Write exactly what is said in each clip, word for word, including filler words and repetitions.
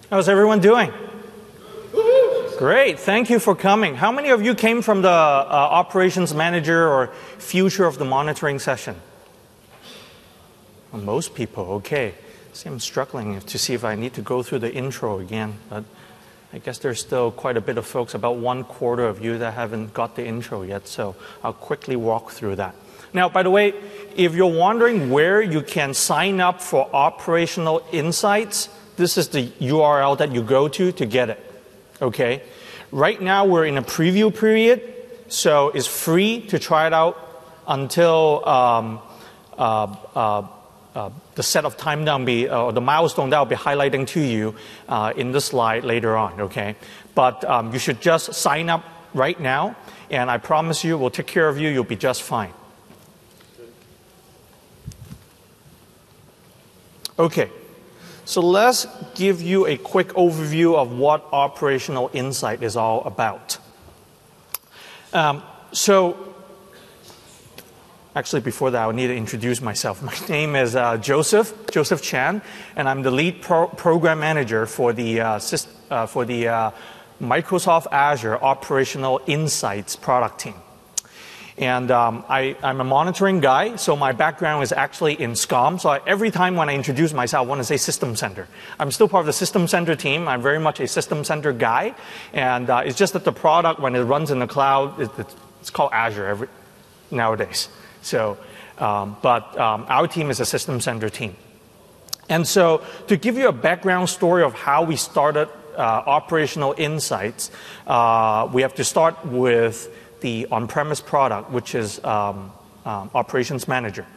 How's everyone doing? Great, thank you for coming. How many of you came from the uh, operations manager or future of the monitoring session? Well, most people, okay. See, I'm struggling to see if I need to go through the intro again, but I guess there's still quite a bit of folks, about one quarter of you that haven't got the intro yet, so I'll quickly walk through that. Now, by the way, if you're wondering where you can sign up for Operational Insights, this is the U R L that you go to to get it. Okay, right now we're in a preview period, so it's free to try it out until um, uh, uh, uh, the set of time that will be, uh, the milestone that I'll be highlighting to you uh, in the slide later on. Okay, but um, you should just sign up right now, and I promise you, we'll take care of you. You'll be just fine. Okay. So let's give you a quick overview of what Operational Insight is all about. Um, so, actually before that, I need to introduce myself. My name is uh, Joseph, Joseph Chan, and I'm the lead pro program manager for the, uh, uh, for the uh, Microsoft Azure Operational Insights product team. And um, I, I'm a monitoring guy, so my background is actually in SCOM. So I, every time when I introduce myself, I want to say System Center. I'm still part of the System Center team. I'm very much a System Center guy. And uh, it's just that the product, when it runs in the cloud, it, it's called Azure every, nowadays. So, um, but um, our team is a System Center team. And so to give you a background story of how we started uh, Operational Insights, uh, we have to start with the on-premise product, which is um, um, Operations Manager.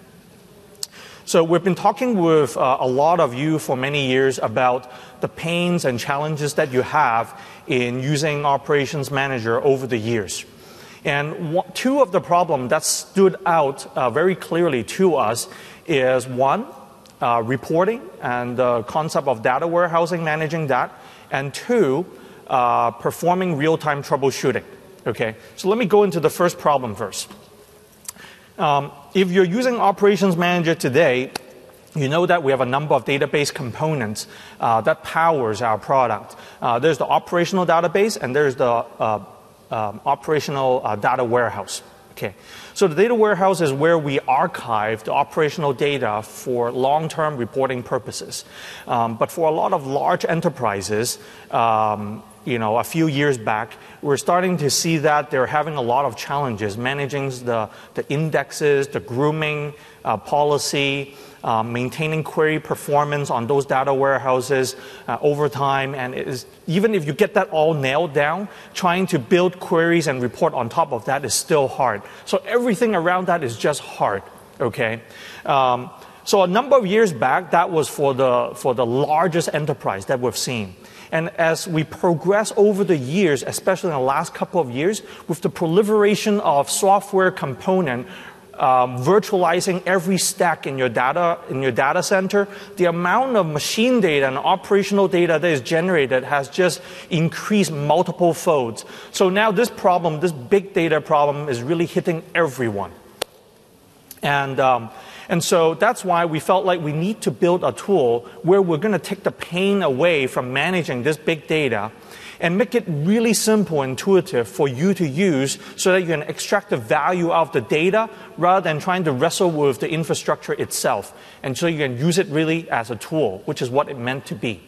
So we've been talking with uh, a lot of you for many years about the pains and challenges that you have in using Operations Manager over the years. And one, two of the problems that stood out uh, very clearly to us is one, uh, reporting and the concept of data warehousing, managing that, and two, uh, performing real-time troubleshooting. Okay, so let me go into the first problem first. Um, if you're using Operations Manager today, you know that we have a number of database components uh, that powers our product. Uh, there's the operational database, and there's the uh, um, operational uh, data warehouse. Okay, so the data warehouse is where we archive the operational data for long-term reporting purposes. Um, but for a lot of large enterprises, um, you know, a few years back, we're starting to see that they're having a lot of challenges managing the, the indexes, the grooming uh, policy, uh, maintaining query performance on those data warehouses uh, over time. And it is, even if you get that all nailed down, trying to build queries and report on top of that is still hard. So everything around that is just hard, okay? Um, so a number of years back, that was for the, for the largest enterprise that we've seen. And as we progress over the years, especially in the last couple of years, with the proliferation of software component um, virtualizing every stack in your data in your data center, the amount of machine data and operational data that is generated has just increased multiple folds. So now this problem, this big data problem, is really hitting everyone. And um, And so that's why we felt like we need to build a tool where we're going to take the pain away from managing this big data and make it really simple and intuitive for you to use so that you can extract the value out of the data rather than trying to wrestle with the infrastructure itself. And so you can use it really as a tool, which is what it meant to be,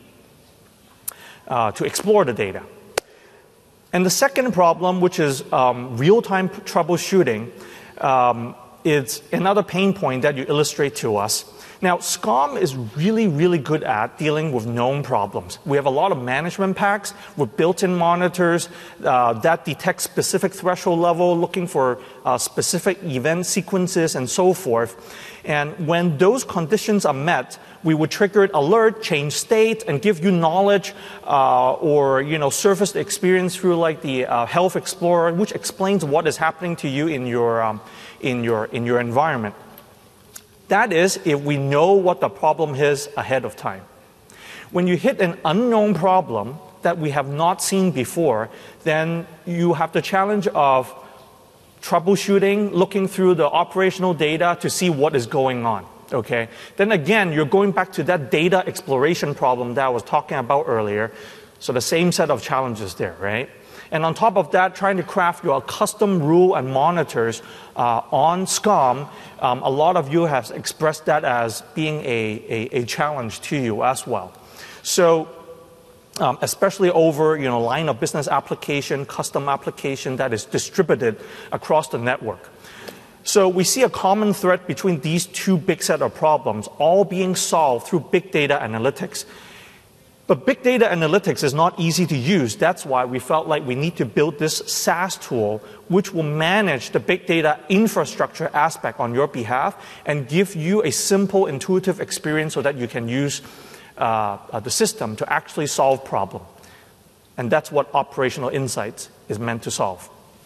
uh, to explore the data. And the second problem, which is um, real-time troubleshooting, um, it's another pain point that you illustrate to us. Now, SCOM is really, really good at dealing with known problems. We have a lot of management packs with built-in monitors uh, that detect specific threshold level, looking for uh, specific event sequences and so forth. And when those conditions are met, we would trigger an alert, change state, and give you knowledge uh, or you know surface the experience through like the uh, Health Explorer, which explains what is happening to you in your um, in your in your environment. That is, if we know what the problem is ahead of time. When you hit an unknown problem that we have not seen before, then you have the challenge of troubleshooting, looking through the operational data to see what is going on. Okay? Then again, you're going back to that data exploration problem that I was talking about earlier. So the same set of challenges there, right? And on top of that, trying to craft your custom rule and monitors uh, on SCOM, um, a lot of you have expressed that as being a, a, a challenge to you as well. So um, especially over, you know, line of business application, custom application that is distributed across the network. So we see a common thread between these two big set of problems, all being solved through big data analytics. But big data analytics is not easy to use. That's why we felt like we need to build this SaaS tool which will manage the big data infrastructure aspect on your behalf and give you a simple, intuitive experience so that you can use uh, uh, the system to actually solve problems. And that's what Operational Insights is meant to solve.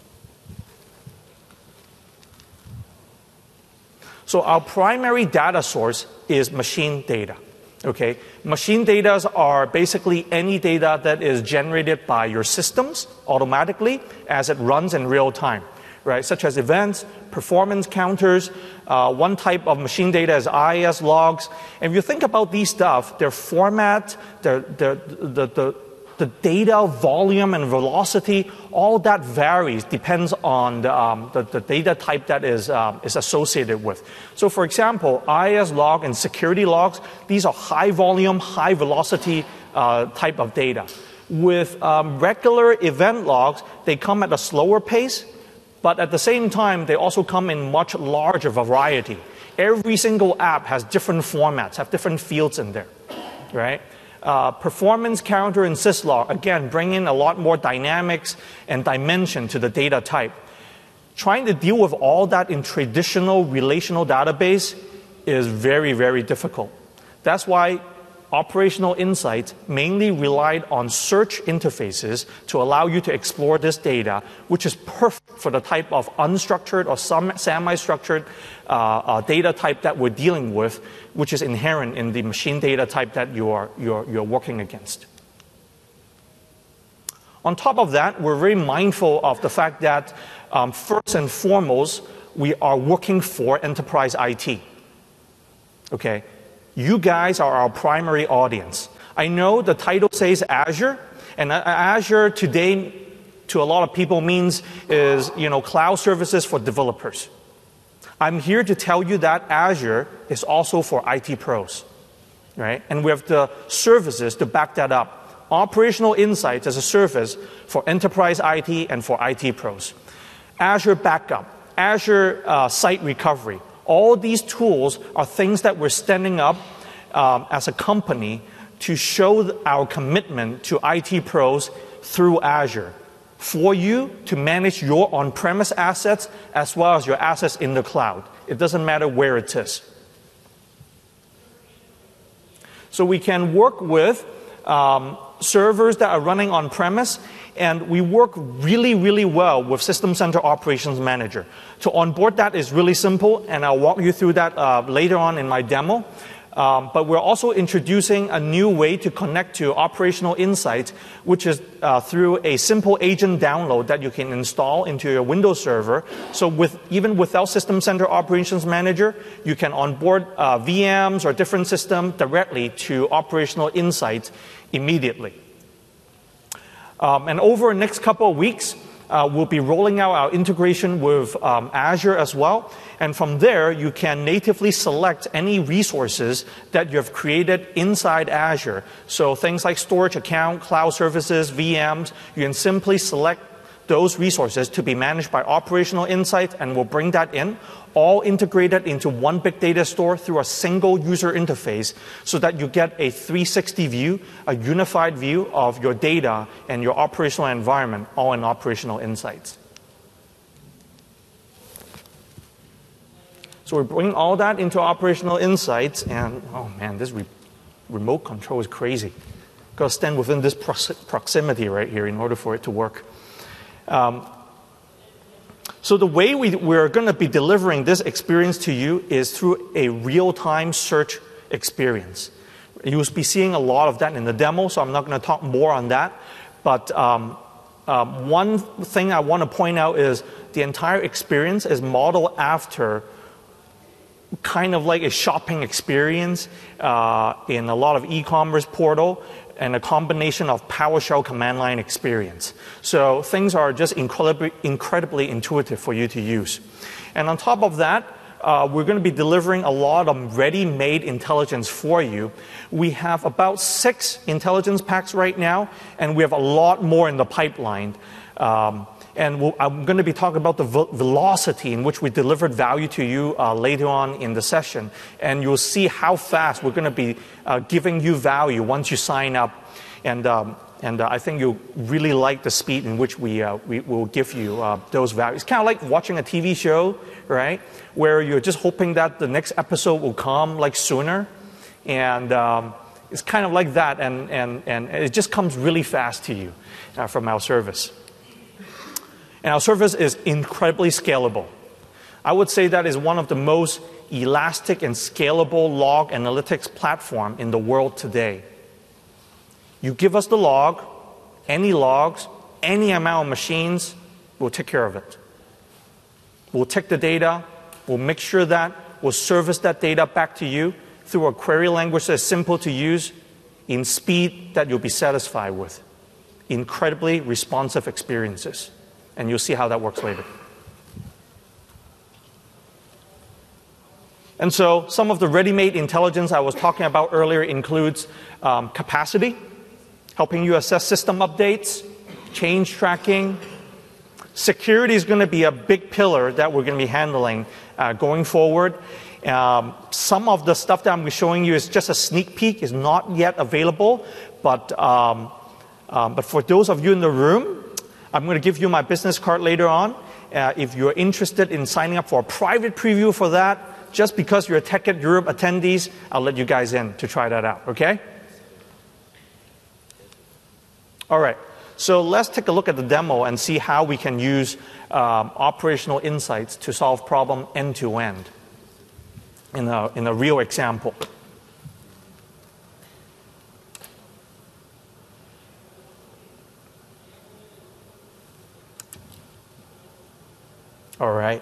So our primary data source is machine data. Okay, machine data are basically any data that is generated by your systems automatically as it runs in real time, right? Such as events, performance counters. Uh, one type of machine data is I I S logs. And if you think about these stuff, their format, their, their, the, the, the data volume and velocity, all that varies, depends on the, um, the, the data type that is, um, is associated with. So for example, I I S log and security logs, these are high volume, high velocity uh, type of data. With um, regular event logs, they come at a slower pace, but at the same time, they also come in much larger variety. Every single app has different formats, have different fields in there, right? Uh, performance counter and syslog, again, bring in a lot more dynamics and dimension to the data type. Trying to deal with all that in traditional relational database is very, very difficult. That's why Operational Insights mainly relied on search interfaces to allow you to explore this data, which is perfect for the type of unstructured or semi-structured uh, uh, data type that we're dealing with, which is inherent in the machine data type that you are, you're, you're working against. On top of that, we're very mindful of the fact that um, first and foremost, we are working for enterprise I T. Okay? You guys are our primary audience. I know the title says Azure, and Azure today, to a lot of people, means is, you know, cloud services for developers. I'm here to tell you that Azure is also for I T pros, right? And we have the services to back that up. Operational Insights as a service for enterprise I T and for I T pros. Azure Backup, Azure uh, Site Recovery. All these tools are things that we're standing up um, as a company to show our commitment to I T pros through Azure for you to manage your on-premise assets as well as your assets in the cloud. It doesn't matter where it is. So we can work with um, servers that are running on-premise, and we work really, really well with System Center Operations Manager. To onboard that is really simple, and I'll walk you through that uh, later on in my demo. Um, but we're also introducing a new way to connect to Operational Insights, which is uh, through a simple agent download that you can install into your Windows server. So with, even without System Center Operations Manager, you can onboard uh, V Ms or different systems directly to Operational Insights immediately. Um, and over the next couple of weeks, uh, we'll be rolling out our integration with um, Azure as well. And from there, you can natively select any resources that you have created inside Azure. So things like storage account, cloud services, V Ms, you can simply select those resources to be managed by Operational Insights, and we'll bring that in, all integrated into one big data store through a single user interface so that you get a three sixty view, a unified view of your data and your operational environment, all in Operational Insights. So we're bringing all that into Operational Insights, and oh man, this re remote control is crazy. Got to stand within this proximity right here in order for it to work. Um, so the way we, we're going to be delivering this experience to you is through a real-time search experience. You'll be seeing a lot of that in the demo, so I'm not going to talk more on that. But um, um, one thing I want to point out is the entire experience is modeled after kind of like a shopping experience uh, in a lot of e-commerce portal, and a combination of PowerShell command line experience. So things are just incredibly, incredibly intuitive for you to use. And on top of that, uh, we're going to be delivering a lot of ready-made intelligence for you. We have about six intelligence packs right now, and we have a lot more in the pipeline. Um, And we'll, I'm going to be talking about the velocity in which we delivered value to you uh, later on in the session. And you'll see how fast we're going to be uh, giving you value once you sign up. And, um, and uh, I think you'll really like the speed in which we, uh, we will give you uh, those values. It's kind of like watching a T V show, right? Where you're just hoping that the next episode will come like sooner. And um, it's kind of like that. And, and, and it just comes really fast to you uh, from our service. And our service is incredibly scalable. I would say that is one of the most elastic and scalable log analytics platform in the world today. You give us the log, any logs, any amount of machines, we'll take care of it. We'll take the data, we'll make sure that we'll service that data back to you through a query language that's simple to use, in speed that you'll be satisfied with. Incredibly responsive experiences. And you'll see how that works later. And so some of the ready-made intelligence I was talking about earlier includes um, capacity, helping you assess system updates, change tracking. Security is going to be a big pillar that we're going to be handling uh, going forward. Um, some of the stuff that I'm showing you is just a sneak peek, is not yet available. But, um, um, but for those of you in the room, I'm going to give you my business card later on. Uh, if you're interested in signing up for a private preview for that, just because you're a TechEd Europe attendees, I'll let you guys in to try that out, okay? All right, so let's take a look at the demo and see how we can use um, operational insights to solve problem end-to-end in a, in a real example. All right.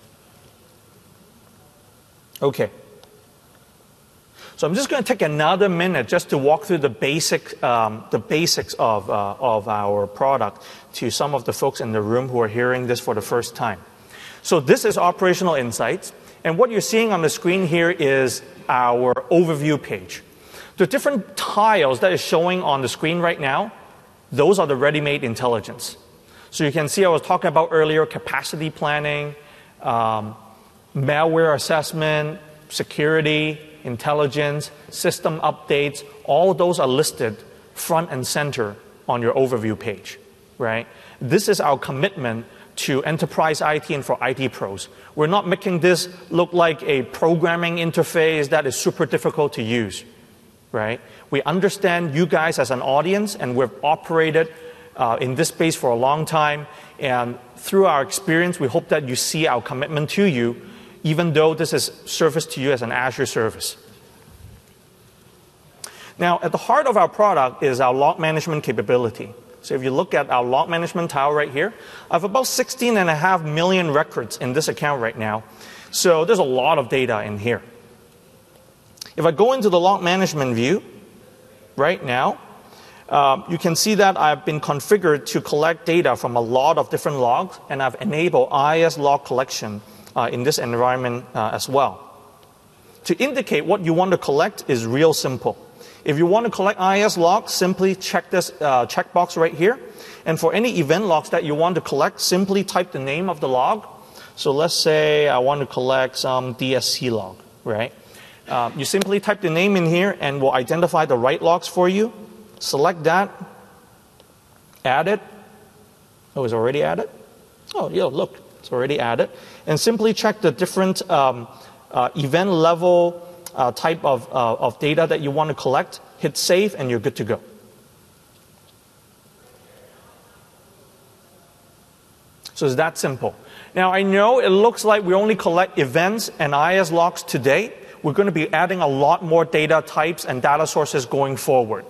Okay. So I'm just going to take another minute just to walk through the basic, um, the basics of uh, of our product to some of the folks in the room who are hearing this for the first time. So this is Operational Insights, and what you're seeing on the screen here is our overview page. The different tiles that is showing on the screen right now, those are the ready-made intelligence. So you can see I was talking about earlier capacity planning, um, malware assessment, security, intelligence, system updates. All of those are listed front and center on your overview page, right? This is our commitment to enterprise I T and for I T pros. We're not making this look like a programming interface that is super difficult to use, right? We understand you guys as an audience, and we've operated Uh, in this space for a long time, and through our experience, we hope that you see our commitment to you, even though this is service to you as an Azure service. Now, at the heart of our product is our log management capability. So if you look at our log management tile right here, I have about sixteen and a half million records in this account right now. So there's a lot of data in here. If I go into the log management view right now, Um, you can see that I've been configured to collect data from a lot of different logs, and I've enabled I I S log collection uh, in this environment uh, as well. To indicate what you want to collect is real simple. If you want to collect I I S logs, simply check this uh, checkbox right here. And for any event logs that you want to collect, simply type the name of the log. So let's say I want to collect some D S C log, right? Uh, you simply type the name in here, and we'll identify the right logs for you. Select that, add it. Oh, it's already added? Oh, yeah, look, it's already added. And simply check the different um, uh, event level uh, type of, uh, of data that you want to collect. Hit save, and you're good to go. So it's that simple. Now, I know it looks like we only collect events and I I S logs today. We're going to be adding a lot more data types and data sources going forward.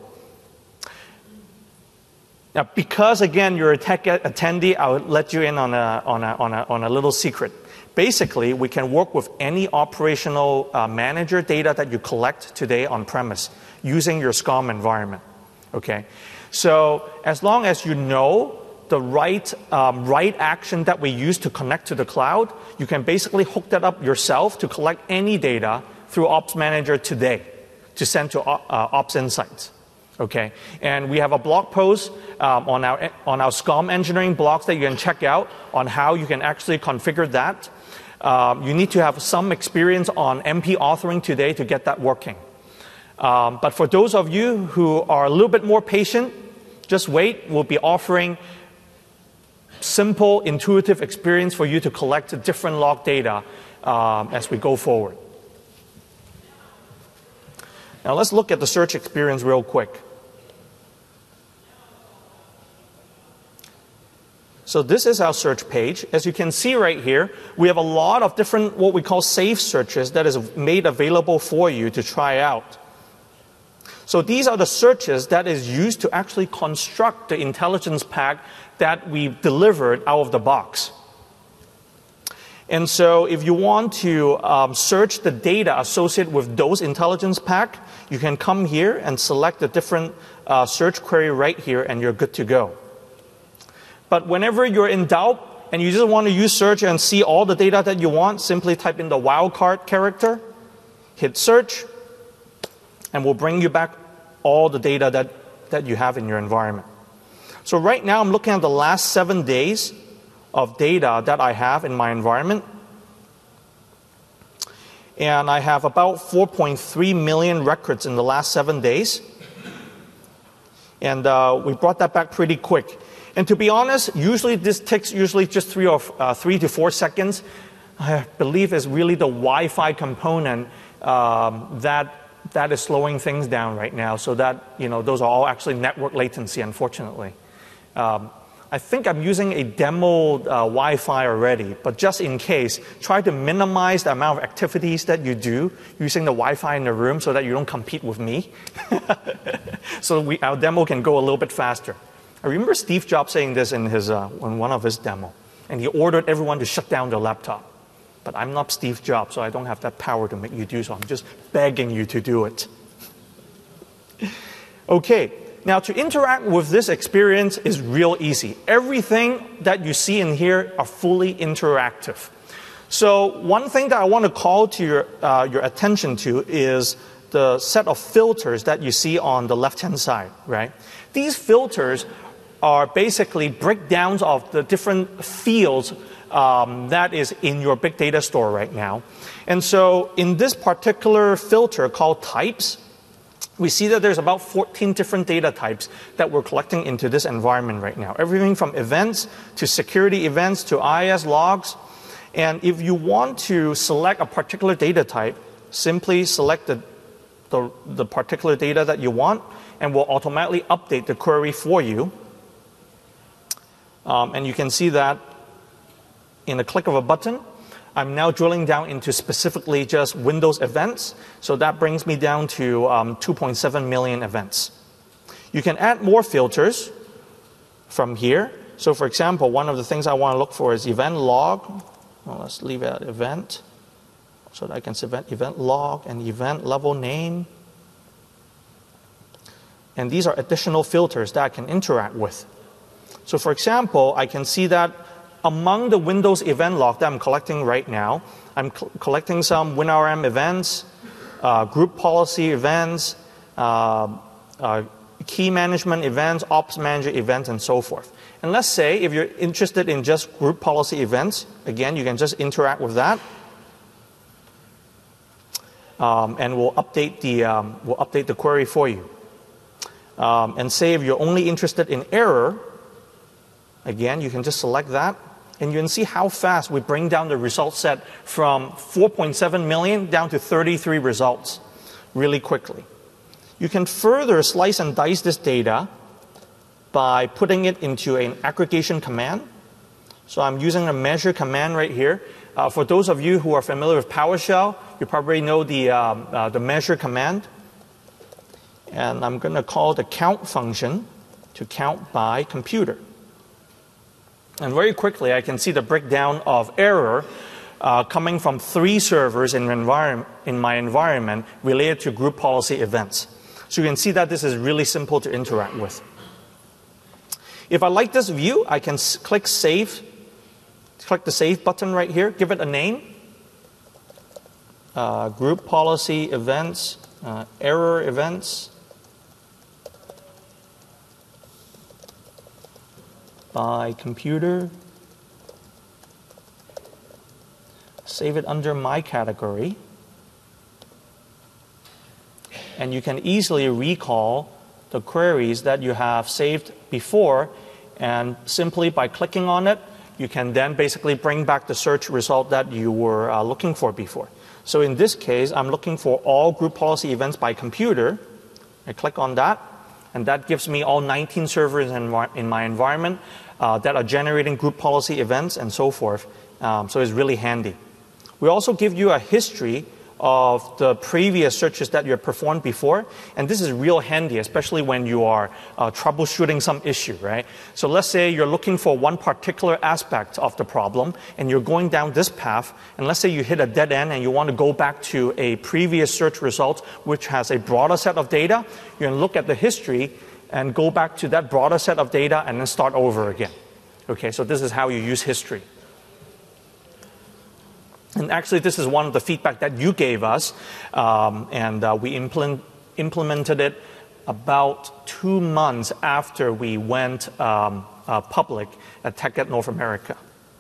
Now, because, again, you're a tech attendee, I'll let you in on a, on a, on a, on a little secret. Basically, we can work with any operational uh, manager data that you collect today on premise using your SCOM environment. Okay, so as long as you know the right, um, right action that we use to connect to the cloud, you can basically hook that up yourself to collect any data through Ops Manager today to send to uh, Ops Insights. Okay, and we have a blog post um, on our on our SCOM engineering blogs that you can check out on how you can actually configure that. Um, you need to have some experience on M P authoring today to get that working. Um, but for those of you who are a little bit more patient, just wait. We'll be offering simple, intuitive experience for you to collect different log data um, as we go forward. Now let's look at the search experience real quick. So this is our search page. As you can see right here, we have a lot of different what we call safe searches that is made available for you to try out. So these are the searches that is used to actually construct the intelligence pack that we delivered out of the box. And so if you want to um, search the data associated with those intelligence pack, you can come here and select the different uh, search query right here, and you're good to go. But whenever you're in doubt and you just want to use search and see all the data that you want, simply type in the wildcard character, hit search, and we'll bring you back all the data that, that you have in your environment. So right now I'm looking at the last seven days of data that I have in my environment. And I have about four point three million records in the last seven days. And uh, we brought that back pretty quick. And to be honest, usually this takes usually just three or uh, three to four seconds. I believe is really the Wi-Fi component um, that that is slowing things down right now. So that, you know, those are all actually network latency, unfortunately. Um, I think I'm using a demo uh, Wi-Fi already, but just in case, try to minimize the amount of activities that you do using the Wi-Fi in the room so that you don't compete with me. So we, our demo can go a little bit faster. I remember Steve Jobs saying this in, his, uh, in one of his demos, and he ordered everyone to shut down their laptop. But I'm not Steve Jobs, so I don't have that power to make you do so. I'm just begging you to do it. Okay. Now, to interact with this experience is real easy. Everything that you see in here are fully interactive. So one thing that I want to call to your, uh, your attention to is the set of filters that you see on the left-hand side, right? These filters are basically breakdowns of the different fields um, that is in your big data store right now. And so in this particular filter called types, we see that there's about fourteen different data types that we're collecting into this environment right now. Everything from events to security events to I I S logs. And if you want to select a particular data type, simply select the, the, the particular data that you want, and we'll automatically update the query for you. Um, and you can see that in a click of a button. I'm now drilling down into specifically just Windows events. So that brings me down to um, two point seven million events. You can add more filters from here. So for example, one of the things I want to look for is event log. Well, let's leave it at event so that I can see event, event log and event level name. And these are additional filters that I can interact with. So for example, I can see that among the Windows event log that I'm collecting right now, I'm collecting some WinRM events, uh, group policy events, uh, uh, key management events, ops manager events, and so forth. And let's say if you're interested in just group policy events, again, you can just interact with that. Um, and we'll update, the, um, we'll update the query for you. Um, and say if you're only interested in error, again, you can just select that. And you can see how fast we bring down the result set from four point seven million down to thirty-three results really quickly. You can further slice and dice this data by putting it into an aggregation command. So I'm using a measure command right here. Uh, for those of you who are familiar with PowerShell, you probably know the, um, uh, the measure command. And I'm going to call the count function to count by computer. And very quickly, I can see the breakdown of error uh, coming from three servers in, environment, in my environment related to group policy events. So you can see that this is really simple to interact with. If I like this view, I can click Save, click the Save button right here, give it a name, uh, Group Policy Events, uh, Error Events, by computer, save it under my category, and you can easily recall the queries that you have saved before, and simply by clicking on it, you can then basically bring back the search result that you were uh, looking for before. So in this case, I'm looking for all group policy events by computer. I click on that, and that gives me all nineteen servers in, in my environment uh, that are generating group policy events and so forth. Um, so it's really handy. We also give you a history of the previous searches that you have performed before. And this is real handy, especially when you are uh, troubleshooting some issue, right? So let's say you're looking for one particular aspect of the problem, and you're going down this path, and let's say you hit a dead end and you want to go back to a previous search result, which has a broader set of data. You can look at the history and go back to that broader set of data and then start over again. Okay, so this is how you use history. And actually, this is one of the feedback that you gave us, um, and uh, we implement, implemented it about two months after we went um, uh, public at TechEd North America.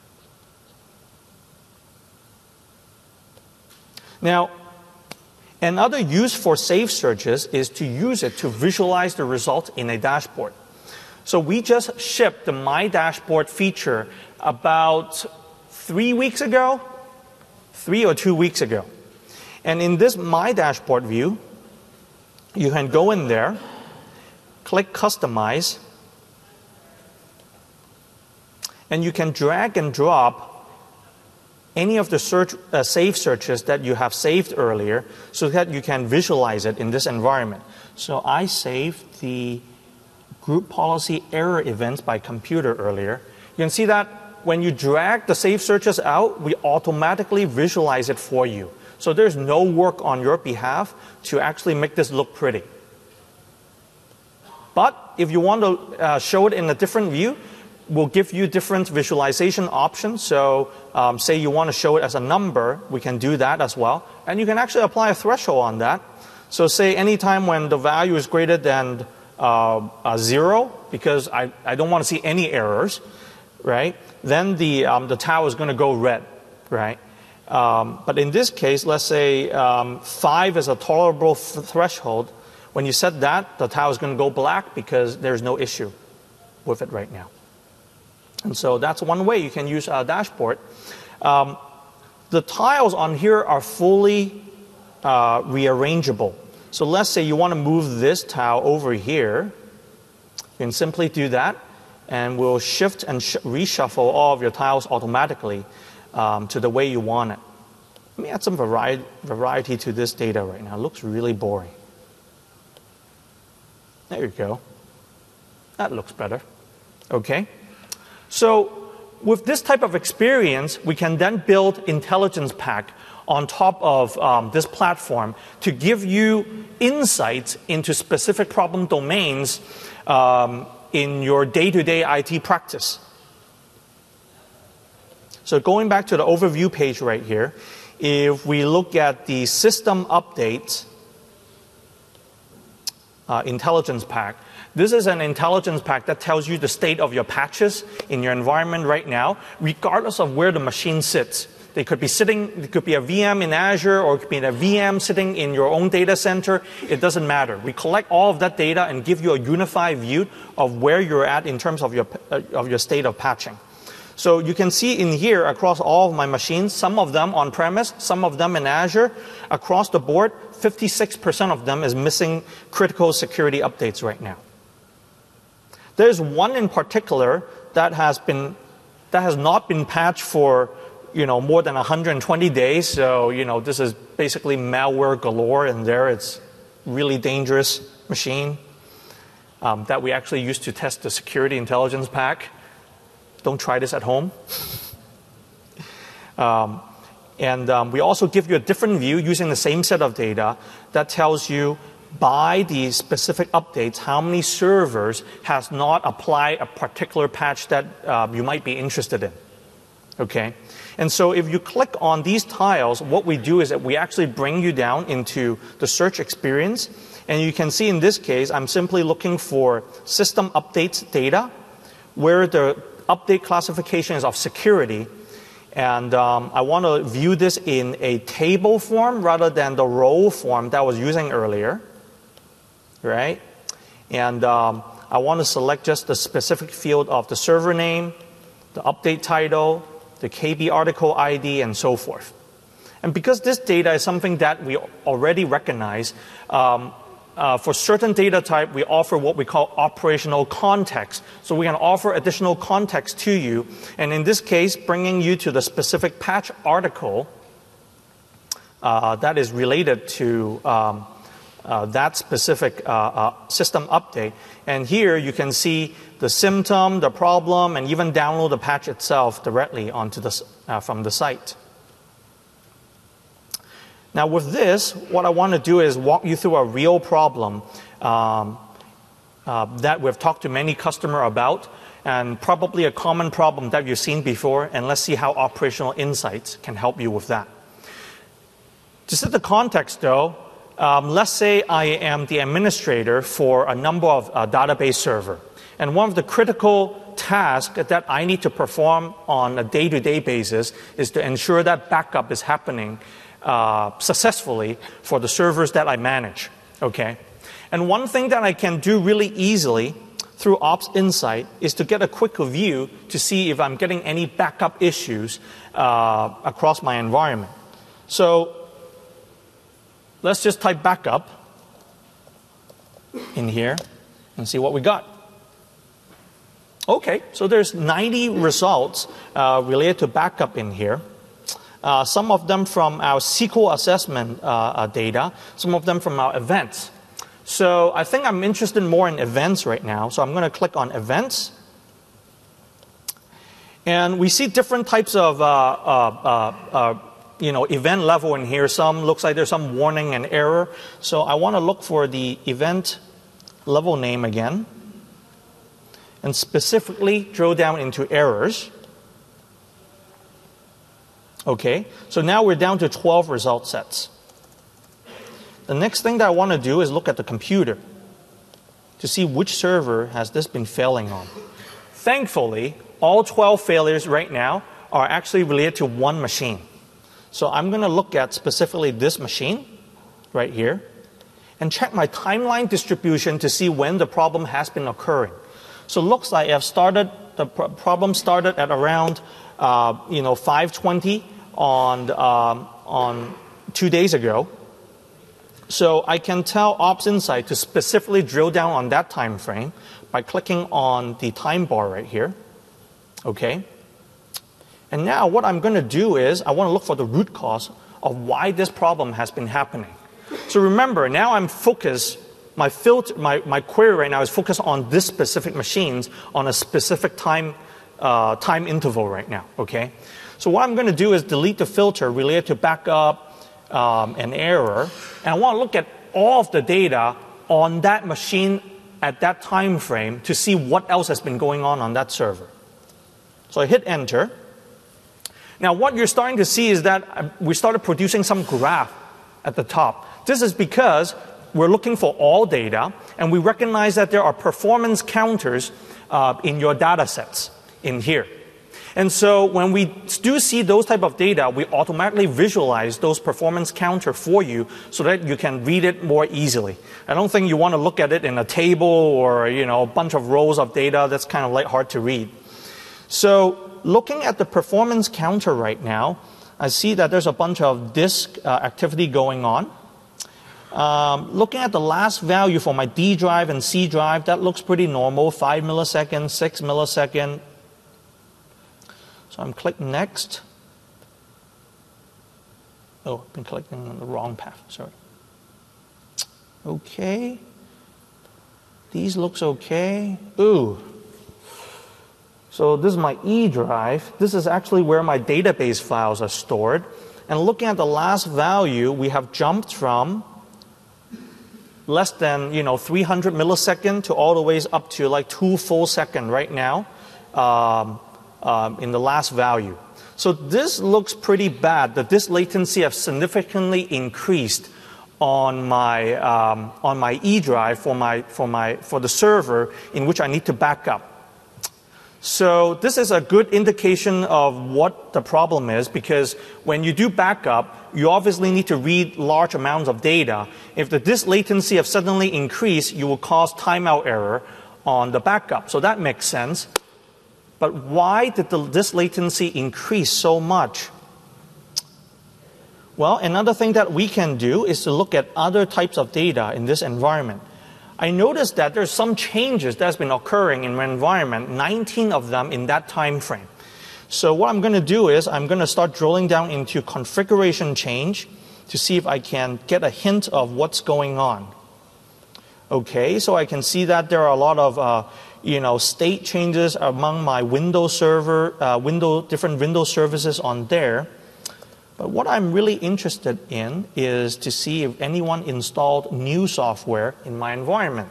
Now, another use for safe searches is to use it to visualize the result in a dashboard. So we just shipped the My Dashboard feature about three weeks ago. Three or two weeks ago. And in this My Dashboard view, you can go in there, click Customize, and you can drag and drop any of the search, uh, save searches that you have saved earlier so that you can visualize it in this environment. So I saved the group policy error events by computer earlier. You can see that when you drag the save searches out, we automatically visualize it for you. So there's no work on your behalf to actually make this look pretty. But if you want to uh, show it in a different view, we'll give you different visualization options. So um, say you want to show it as a number, we can do that as well. And you can actually apply a threshold on that. So say anytime when the value is greater than uh, uh, zero, because I, I don't want to see any errors, right? Then the, um, the tile is going to go red, right? Um, but in this case, let's say um, five is a tolerable th threshold. When you set that, the tile is going to go black because there's no issue with it right now. And so that's one way you can use a dashboard. Um, the tiles on here are fully uh, rearrangeable. So let's say you want to move this tile over here. You can simply do that. And we'll shift and sh reshuffle all of your tiles automatically um, to the way you want it. Let me add some variety, variety to this data right now. It looks really boring. There you go. That looks better. Okay. So with this type of experience, we can then build Intelligence Pack on top of um, this platform to give you insights into specific problem domains um, in your day-to-day I T practice. So going back to the overview page right here, if we look at the system update uh, intelligence pack, this is an intelligence pack that tells you the state of your patches in your environment right now, regardless of where the machine sits. They could be sitting, it could be a V M in Azure, or it could be a V M sitting in your own data center. It doesn't matter. We collect all of that data and give you a unified view of where you're at in terms of your, uh, of your state of patching. So you can see in here across all of my machines, some of them on-premise, some of them in Azure. Across the board, fifty-six percent of them is missing critical security updates right now. There's one in particular that has been, that has not been patched for you know, more than one hundred twenty days. So, you know, this is basically malware galore in there. It's really dangerous machine um, that we actually use to test the security intelligence pack. Don't try this at home. um, And um, we also give you a different view using the same set of data that tells you by the specific updates how many servers has not applied a particular patch that uh, you might be interested in. Okay? And so if you click on these tiles, what we do is that we actually bring you down into the search experience. And you can see in this case, I'm simply looking for system updates data, where the update classification is of security. And um, I want to view this in a table form rather than the row form that I was using earlier. Right? And um, I want to select just the specific field of the server name, the update title, the K B article I D, and so forth. And because this data is something that we already recognize, um, uh, for certain data type, we offer what we call operational context. So we can offer additional context to you. And in this case, bringing you to the specific patch article uh, that is related to um, uh, that specific uh, uh, system update. And here you can see the symptom, the problem, and even download the patch itself directly onto the, uh, from the site. Now with this, what I want to do is walk you through a real problem um, uh, that we've talked to many customers about, and probably a common problem that you've seen before, and let's see how Operational Insights can help you with that. To set the context though, um, let's say I am the administrator for a number of uh, database server. And one of the critical tasks that I need to perform on a day-to-day basis is to ensure that backup is happening uh, successfully for the servers that I manage. Okay? And one thing that I can do really easily through Ops Insight is to get a quick view to see if I'm getting any backup issues uh, across my environment. So let's just type backup in here and see what we got. Okay, so there's ninety results uh, related to backup in here. Uh, some of them from our S Q L assessment uh, uh, data, some of them from our events. So I think I'm interested more in events right now. So I'm going to click on events. And we see different types of uh, uh, uh, uh, you know, event level in here. Some looks like there's some warning and error. So I want to look for the event level name again, and specifically drill down into errors. Okay, so now we're down to twelve result sets. The next thing that I want to do is look at the computer to see which server has this been failing on. Thankfully, all twelve failures right now are actually related to one machine. So I'm going to look at specifically this machine right here and check my timeline distribution to see when the problem has been occurring. So it looks like I've started, the problem started at around uh, you know, five twenty on, um, on two days ago. So I can tell Ops Insight to specifically drill down on that time frame by clicking on the time bar right here. Okay. And now what I'm going to do is I want to look for the root cause of why this problem has been happening. So remember, now I'm focused, my, filter, my, my query right now is focused on this specific machines on a specific time, uh, time interval right now. Okay. So what I'm going to do is delete the filter related to backup um, and error. And I want to look at all of the data on that machine at that time frame to see what else has been going on on that server. So I hit enter. Now what you're starting to see is that we started producing some graph at the top. This is because we're looking for all data, and we recognize that there are performance counters uh, in your data sets in here. And so when we do see those type of data, we automatically visualize those performance counter for you so that you can read it more easily. I don't think you want to look at it in a table or, you know, a bunch of rows of data. That's kind of like hard to read. So looking at the performance counter right now, I see that there's a bunch of disk uh, activity going on. Um, looking at the last value for my D drive and C drive, that looks pretty normal, five milliseconds, six milliseconds. So I'm clicking next. Oh, I've been clicking on the wrong path, sorry. Okay. These looks okay. Ooh. So this is my E drive. This is actually where my database files are stored. And looking at the last value, we have jumped from less than, you know, three hundred milliseconds to all the way up to like two full seconds right now um, um, in the last value. So this looks pretty bad, that this latency has significantly increased on my um, on my E drive for my for my for the server in which I need to back up. So this is a good indication of what the problem is, because when you do backup, you obviously need to read large amounts of data. If the disk latency have suddenly increased, you will cause timeout error on the backup. So that makes sense. But why did the disk latency increase so much? Well, another thing that we can do is to look at other types of data in this environment. I noticed that there's some changes that's been occurring in my environment, nineteen of them in that time frame. So what I'm going to do is I'm going to start drilling down into configuration change to see if I can get a hint of what's going on. Okay, so I can see that there are a lot of uh, you know, state changes among my Windows server, uh, window, different Windows services on there. But what I'm really interested in is to see if anyone installed new software in my environment.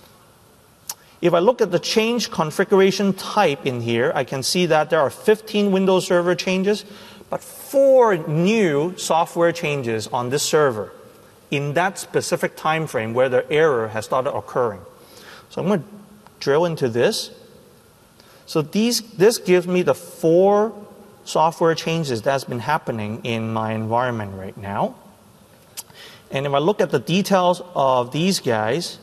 If I look at the change configuration type in here, I can see that there are fifteen Windows Server changes, but four new software changes on this server in that specific time frame where the error has started occurring. So I'm going to drill into this. So these, this gives me the four software changes that's been happening in my environment right now. And if I look at the details of these guys,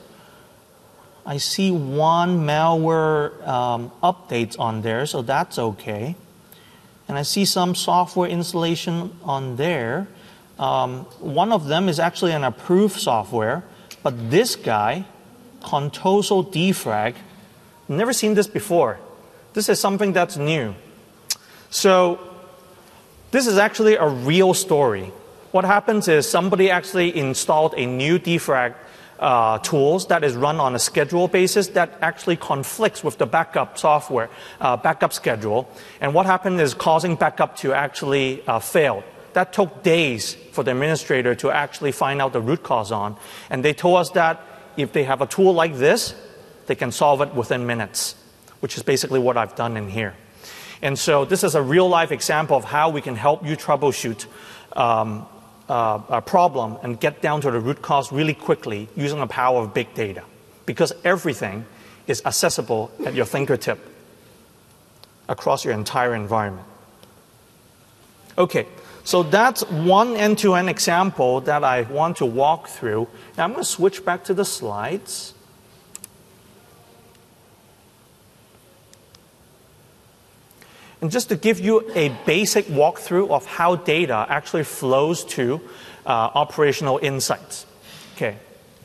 I see one malware um, updates on there, so that's okay. And I see some software installation on there. Um, one of them is actually an approved software, but this guy, Contoso Defrag, never seen this before. This is something that's new. So this is actually a real story. What happens is somebody actually installed a new defrag uh, tools that is run on a schedule basis that actually conflicts with the backup software, uh, backup schedule. And what happened is causing backup to actually uh, fail. That took days for the administrator to actually find out the root cause on. And they told us that if they have a tool like this, they can solve it within minutes, which is basically what I've done in here. And so this is a real-life example of how we can help you troubleshoot um, uh, a problem and get down to the root cause really quickly using the power of big data, because everything is accessible at your fingertip across your entire environment. Okay, so that's one end-to-end example that I want to walk through. Now I'm going to switch back to the slides. And just to give you a basic walkthrough of how data actually flows to uh, operational insights. Okay.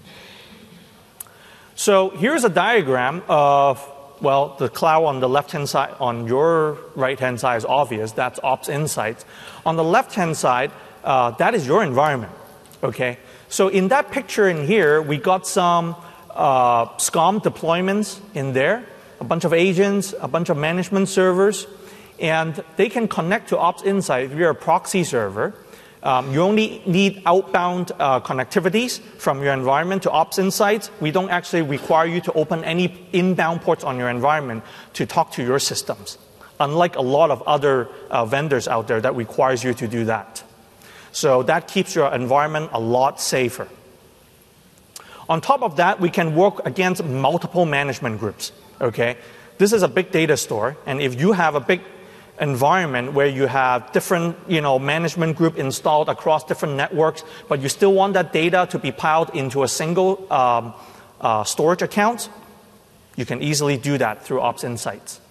So here's a diagram of, well, the cloud on the left-hand side, on your right-hand side is obvious. That's Ops Insights. On the left-hand side, uh, that is your environment. Okay. So in that picture in here, we got some uh, SCOM deployments in there, a bunch of agents, a bunch of management servers. And they can connect to Ops Insight via a proxy server. Um, you only need outbound uh, connectivities from your environment to Ops Insights. We don't actually require you to open any inbound ports on your environment to talk to your systems, unlike a lot of other uh, vendors out there that requires you to do that. So that keeps your environment a lot safer. On top of that, we can work against multiple management groups. Okay, this is a big data store, and if you have a big environment where you have different, you know, management group installed across different networks, but you still want that data to be piled into a single um, uh, storage account, you can easily do that through Ops Insights.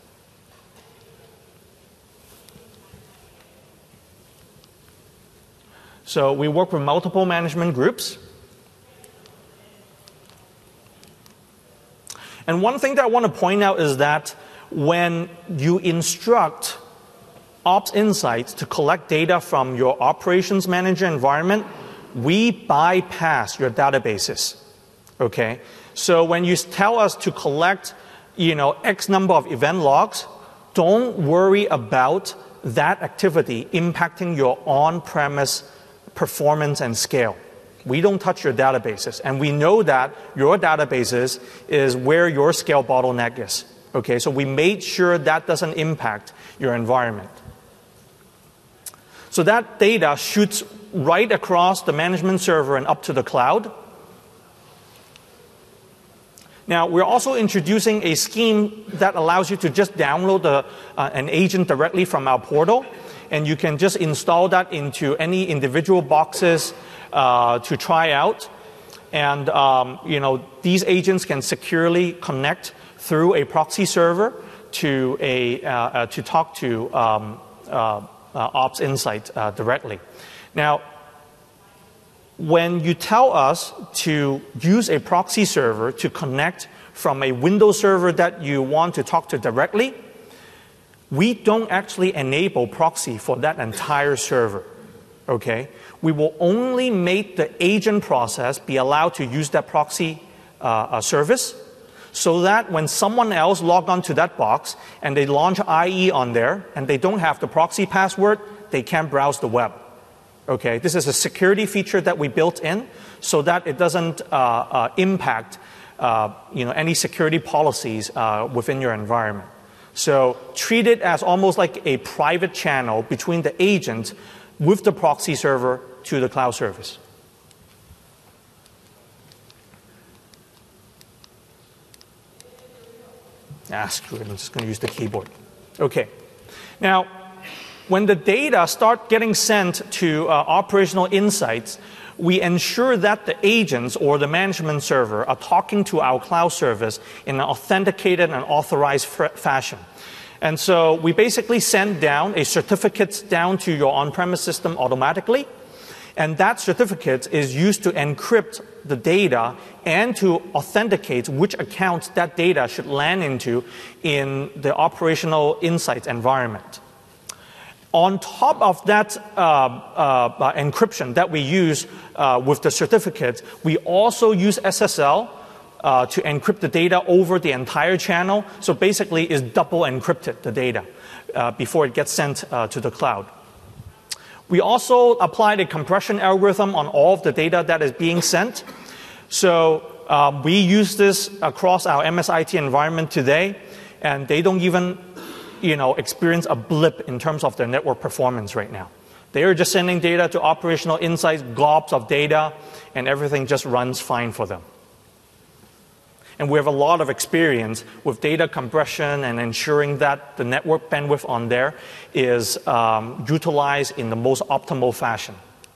So we work with multiple management groups. And one thing that I want to point out is that when you instruct Ops Insights to collect data from your operations manager environment, we bypass your databases. Okay? So when you tell us to collect, you know, X number of event logs, don't worry about that activity impacting your on-premise performance and scale. We don't touch your databases, and we know that your databases is where your scale bottleneck is. Okay, so we made sure that doesn't impact your environment. So that data shoots right across the management server and up to the cloud. Now, we're also introducing a scheme that allows you to just download a, uh, an agent directly from our portal, and you can just install that into any individual boxes uh, to try out. And um, you know, these agents can securely connect through a proxy server to, a, uh, uh, to talk to um, uh, uh, Ops Insight uh, directly. Now, when you tell us to use a proxy server to connect from a Windows server that you want to talk to directly, we don't actually enable proxy for that entire server. Okay? We will only make the agent process be allowed to use that proxy uh, uh, service, so that when someone else log on to that box and they launch I E on there and they don't have the proxy password, they can't browse the web. Okay, this is a security feature that we built in so that it doesn't uh, uh, impact uh, you know, any security policies uh, within your environment. So treat it as almost like a private channel between the agent with the proxy server to the cloud service. Ah, screw it, I'm just going to use the keyboard. Okay. Now, when the data start getting sent to uh, operational insights, we ensure that the agents or the management server are talking to our cloud service in an authenticated and authorized fashion. And so we basically send down a certificate down to your on-premise system automatically. And that certificate is used to encrypt the data and to authenticate which accounts that data should land into in the operational insights environment. On top of that uh, uh, uh, encryption that we use uh, with the certificate, we also use S S L uh, to encrypt the data over the entire channel. So basically, it's double encrypted, the data, uh, before it gets sent uh, to the cloud. We also applied a compression algorithm on all of the data that is being sent. So uh, we use this across our M S I T environment today, and they don't even you know, experience a blip in terms of their network performance right now. They are just sending data to operational insights, globs of data, and everything just runs fine for them. And we have a lot of experience with data compression and ensuring that the network bandwidth on there is um, utilized in the most optimal fashion.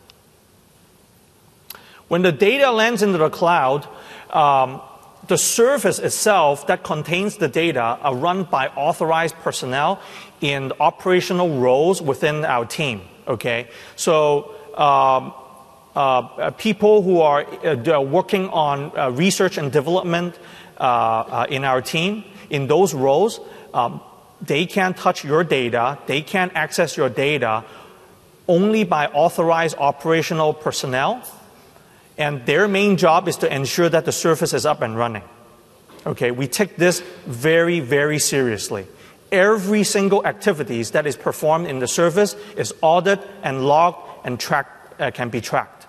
When the data lands into the cloud, um, the service itself that contains the data are run by authorized personnel in operational roles within our team. Okay, so um, uh, people who are uh, working on uh, research and development uh, uh, in our team, in those roles, um, they can't touch your data, they can't access your data only by authorized operational personnel. And their main job is to ensure that the service is up and running. Okay, we take this very, very seriously. Every single activities that is performed in the service is audited and logged and tracked, uh, can be tracked.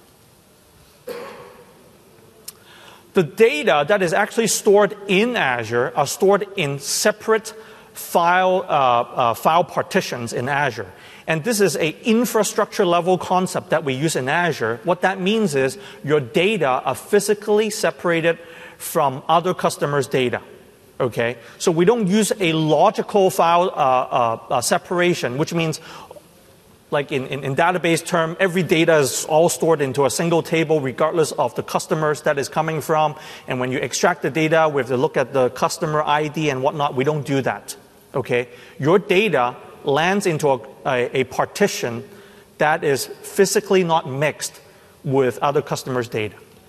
The data that is actually stored in Azure are stored in separate file, uh, uh, file partitions in Azure. And this is an infrastructure level concept that we use in Azure. What that means is your data are physically separated from other customers' data. Okay? So we don't use a logical file uh, uh, uh, separation, which means, like in, in, in database term, every data is all stored into a single table regardless of the customers that is coming from. And when you extract the data, we have to look at the customer I D and whatnot. We don't do that. Okay? Your data lands into a, a, a partition that is physically not mixed with other customers' data.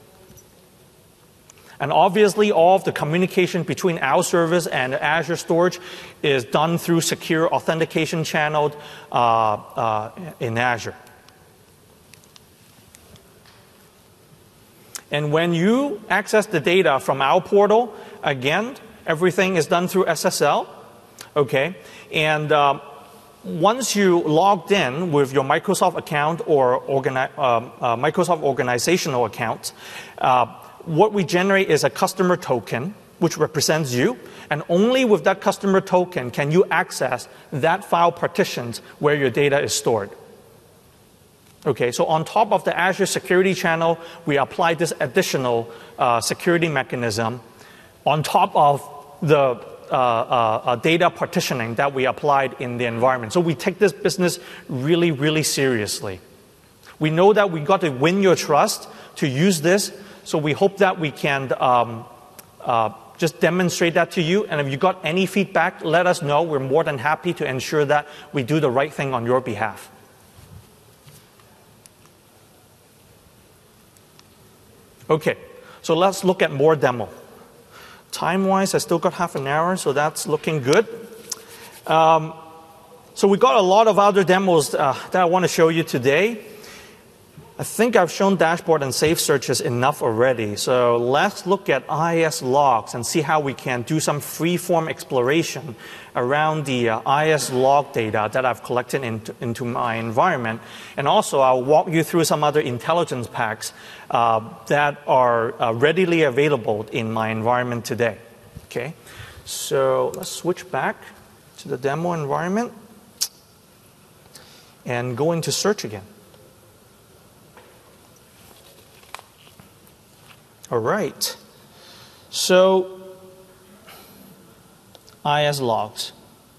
And obviously, all of the communication between our service and Azure storage is done through secure authentication channeled uh, uh, in Azure. And when you access the data from our portal, again, everything is done through S S L. Okay, and um, once you logged in with your Microsoft account or organi um, uh, Microsoft organizational account, uh, what we generate is a customer token, which represents you, and only with that customer token can you access that file partitions where your data is stored. Okay, so on top of the Azure Security Channel, we apply this additional uh, security mechanism on top of the uh, uh, uh, data partitioning that we applied in the environment. So we take this business really, really seriously. We know that we got to win your trust to use this, so we hope that we can um, uh, just demonstrate that to you. And if you got any feedback, let us know. We're more than happy to ensure that we do the right thing on your behalf. Okay, so let's look at more demo. Time-wise, I still got half an hour, so that's looking good. Um, so we got a lot of other demos uh, that I want to show you today. I think I've shown dashboard and safe searches enough already. So let's look at I I S logs and see how we can do some free-form exploration around the uh, I I S log data that I've collected into, into my environment. And also, I'll walk you through some other intelligence packs uh, that are uh, readily available in my environment today. Okay, so let's switch back to the demo environment and go into search again. All right, so I I S logs.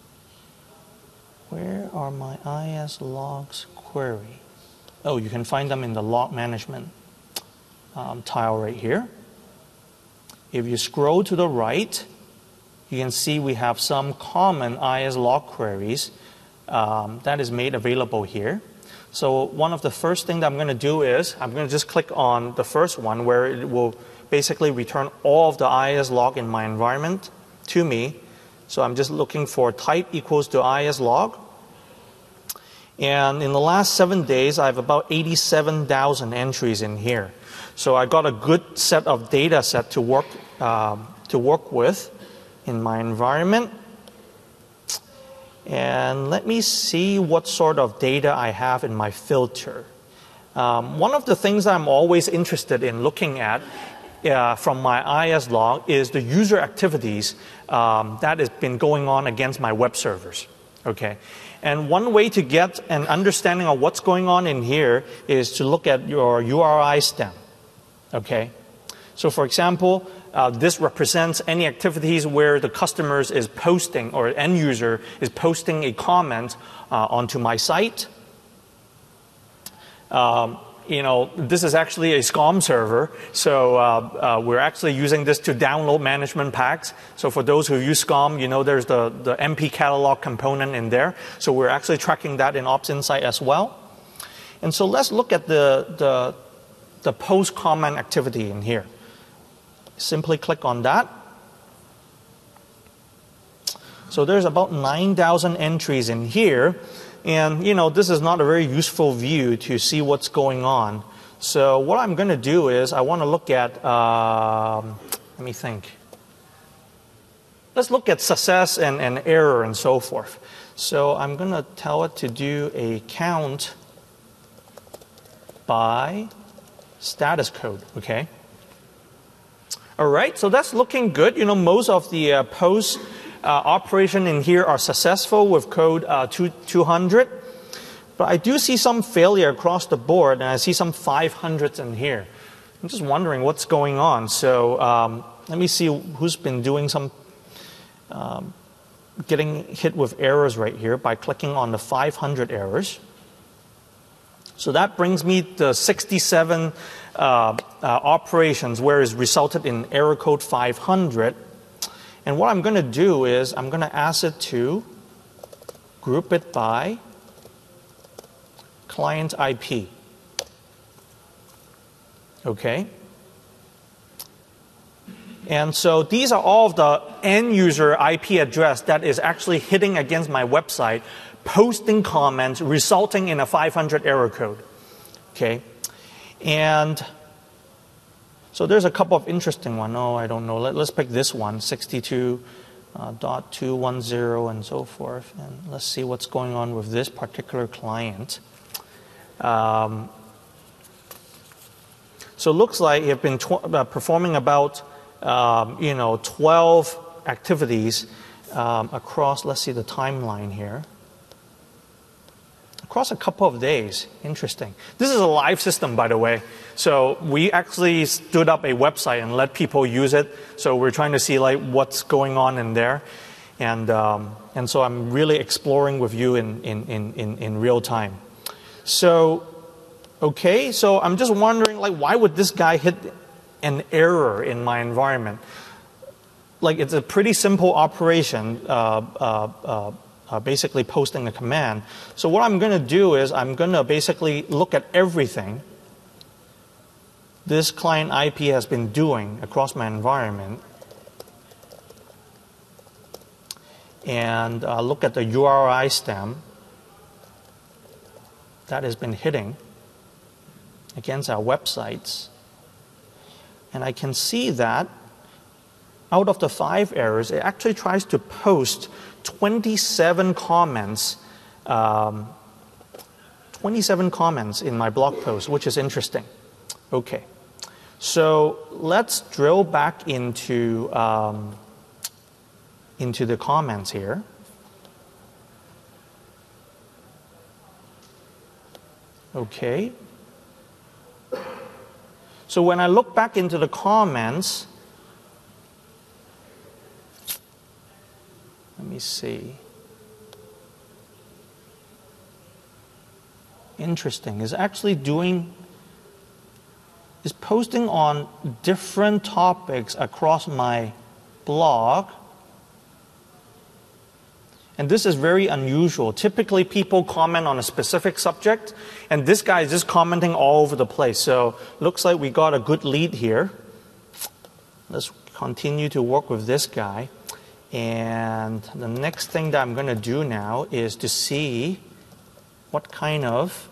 Where are my I I S logs query? Oh, you can find them in the log management um, tile right here. If you scroll to the right, you can see we have some common I I S log queries um, that is made available here. So one of the first things that I'm going to do is I'm going to just click on the first one where it will basically return all of the I I S log in my environment to me. So I'm just looking for type equals to I I S log. And in the last seven days, I have about eighty-seven thousand entries in here. So I got a good set of data set to work, um, to work with in my environment. And let me see what sort of data I have in my filter. Um, one of the things that I'm always interested in looking at uh, from my I I S log is the user activities um, that has been going on against my web servers. Okay, and one way to get an understanding of what's going on in here is to look at your U R I stem. Okay, so for example, Uh, this represents any activities where the customer is posting or end user is posting a comment uh, onto my site. Um, you know, this is actually a SCOM server, so uh, uh, we're actually using this to download management packs. So for those who use SCOM, you know there's the, the M P catalog component in there. So we're actually tracking that in Ops Insight as well. And so let's look at the, the, the post comment activity in here. Simply click on that. So there's about nine thousand entries in here. And, you know, this is not a very useful view to see what's going on. So what I'm going to do is I want to look at, um, let me think. Let's look at success and, and error and so forth. So I'm going to tell it to do a count by status code, okay? All right, so that's looking good. You know, most of the uh, post uh, operation in here are successful with code uh, two hundred. But I do see some failure across the board, and I see some five hundreds in here. I'm just wondering what's going on. So um, let me see who's been doing some, um, getting hit with errors right here by clicking on the five hundred errors. So that brings me to sixty-seven uh, uh, operations where it's resulted in error code five hundred. And what I'm going to do is I'm going to ask it to group it by client I P. Okay. And so these are all of the end user I P address that is actually hitting against my website, posting comments, resulting in a five hundred error code. Okay, and so there's a couple of interesting ones. Oh, I don't know. Let, let's pick this one, sixty-two uh, dot two one zero and so forth. And let's see what's going on with this particular client. Um, so it looks like you've been tw uh, performing about um, you know twelve activities um, across. Let's see the timeline here. Across a couple of days. Interesting. This is a live system, by the way. So we actually stood up a website and let people use it. So we're trying to see like what's going on in there, and um, and so I'm really exploring with you in in in in real time. So, okay. So I'm just wondering, like, why would this guy hit an error in my environment? Like, it's a pretty simple operation. Uh, uh, uh, Uh, basically posting a command. So what I'm going to do is I'm going to basically look at everything this client I P has been doing across my environment and uh, look at the U R I stem that has been hitting against our websites. And I can see that out of the five errors, it actually tries to post twenty-seven comments, um, twenty-seven comments in my blog post, which is interesting. Okay, so let's drill back into um, into the comments here. Okay. So when I look back into the comments, let me see. Interesting. Is actually doing, is posting on different topics across my blog. And this is very unusual. Typically, people comment on a specific subject, and this guy is just commenting all over the place. So, looks like we got a good lead here. Let's continue to work with this guy. And the next thing that I'm going to do now is to see what kind of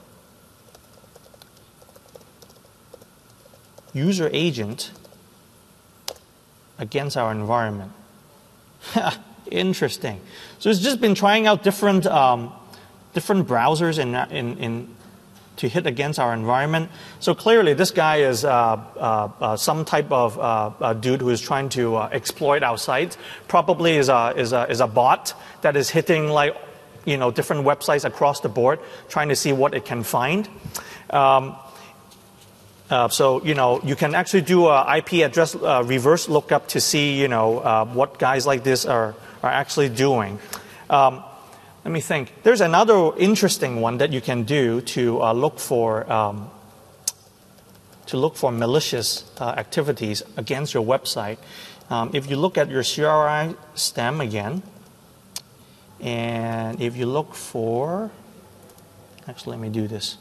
user agent against our environment. Interesting. So it's just been trying out different um, different browsers in, in, in to hit against our environment. So clearly this guy is uh, uh, uh, some type of uh, uh, dude who is trying to uh, exploit our site. Probably is a, is, a, is a bot that is hitting like you know different websites across the board, trying to see what it can find. Um, Uh, so, you know, you can actually do a I P address uh, reverse lookup to see, you know, uh, what guys like this are, are actually doing. Um, let me think. There's another interesting one that you can do to uh, look for um, to look for malicious uh, activities against your website. Um, if you look at your C R I stem again, and if you look for, actually, let me do this.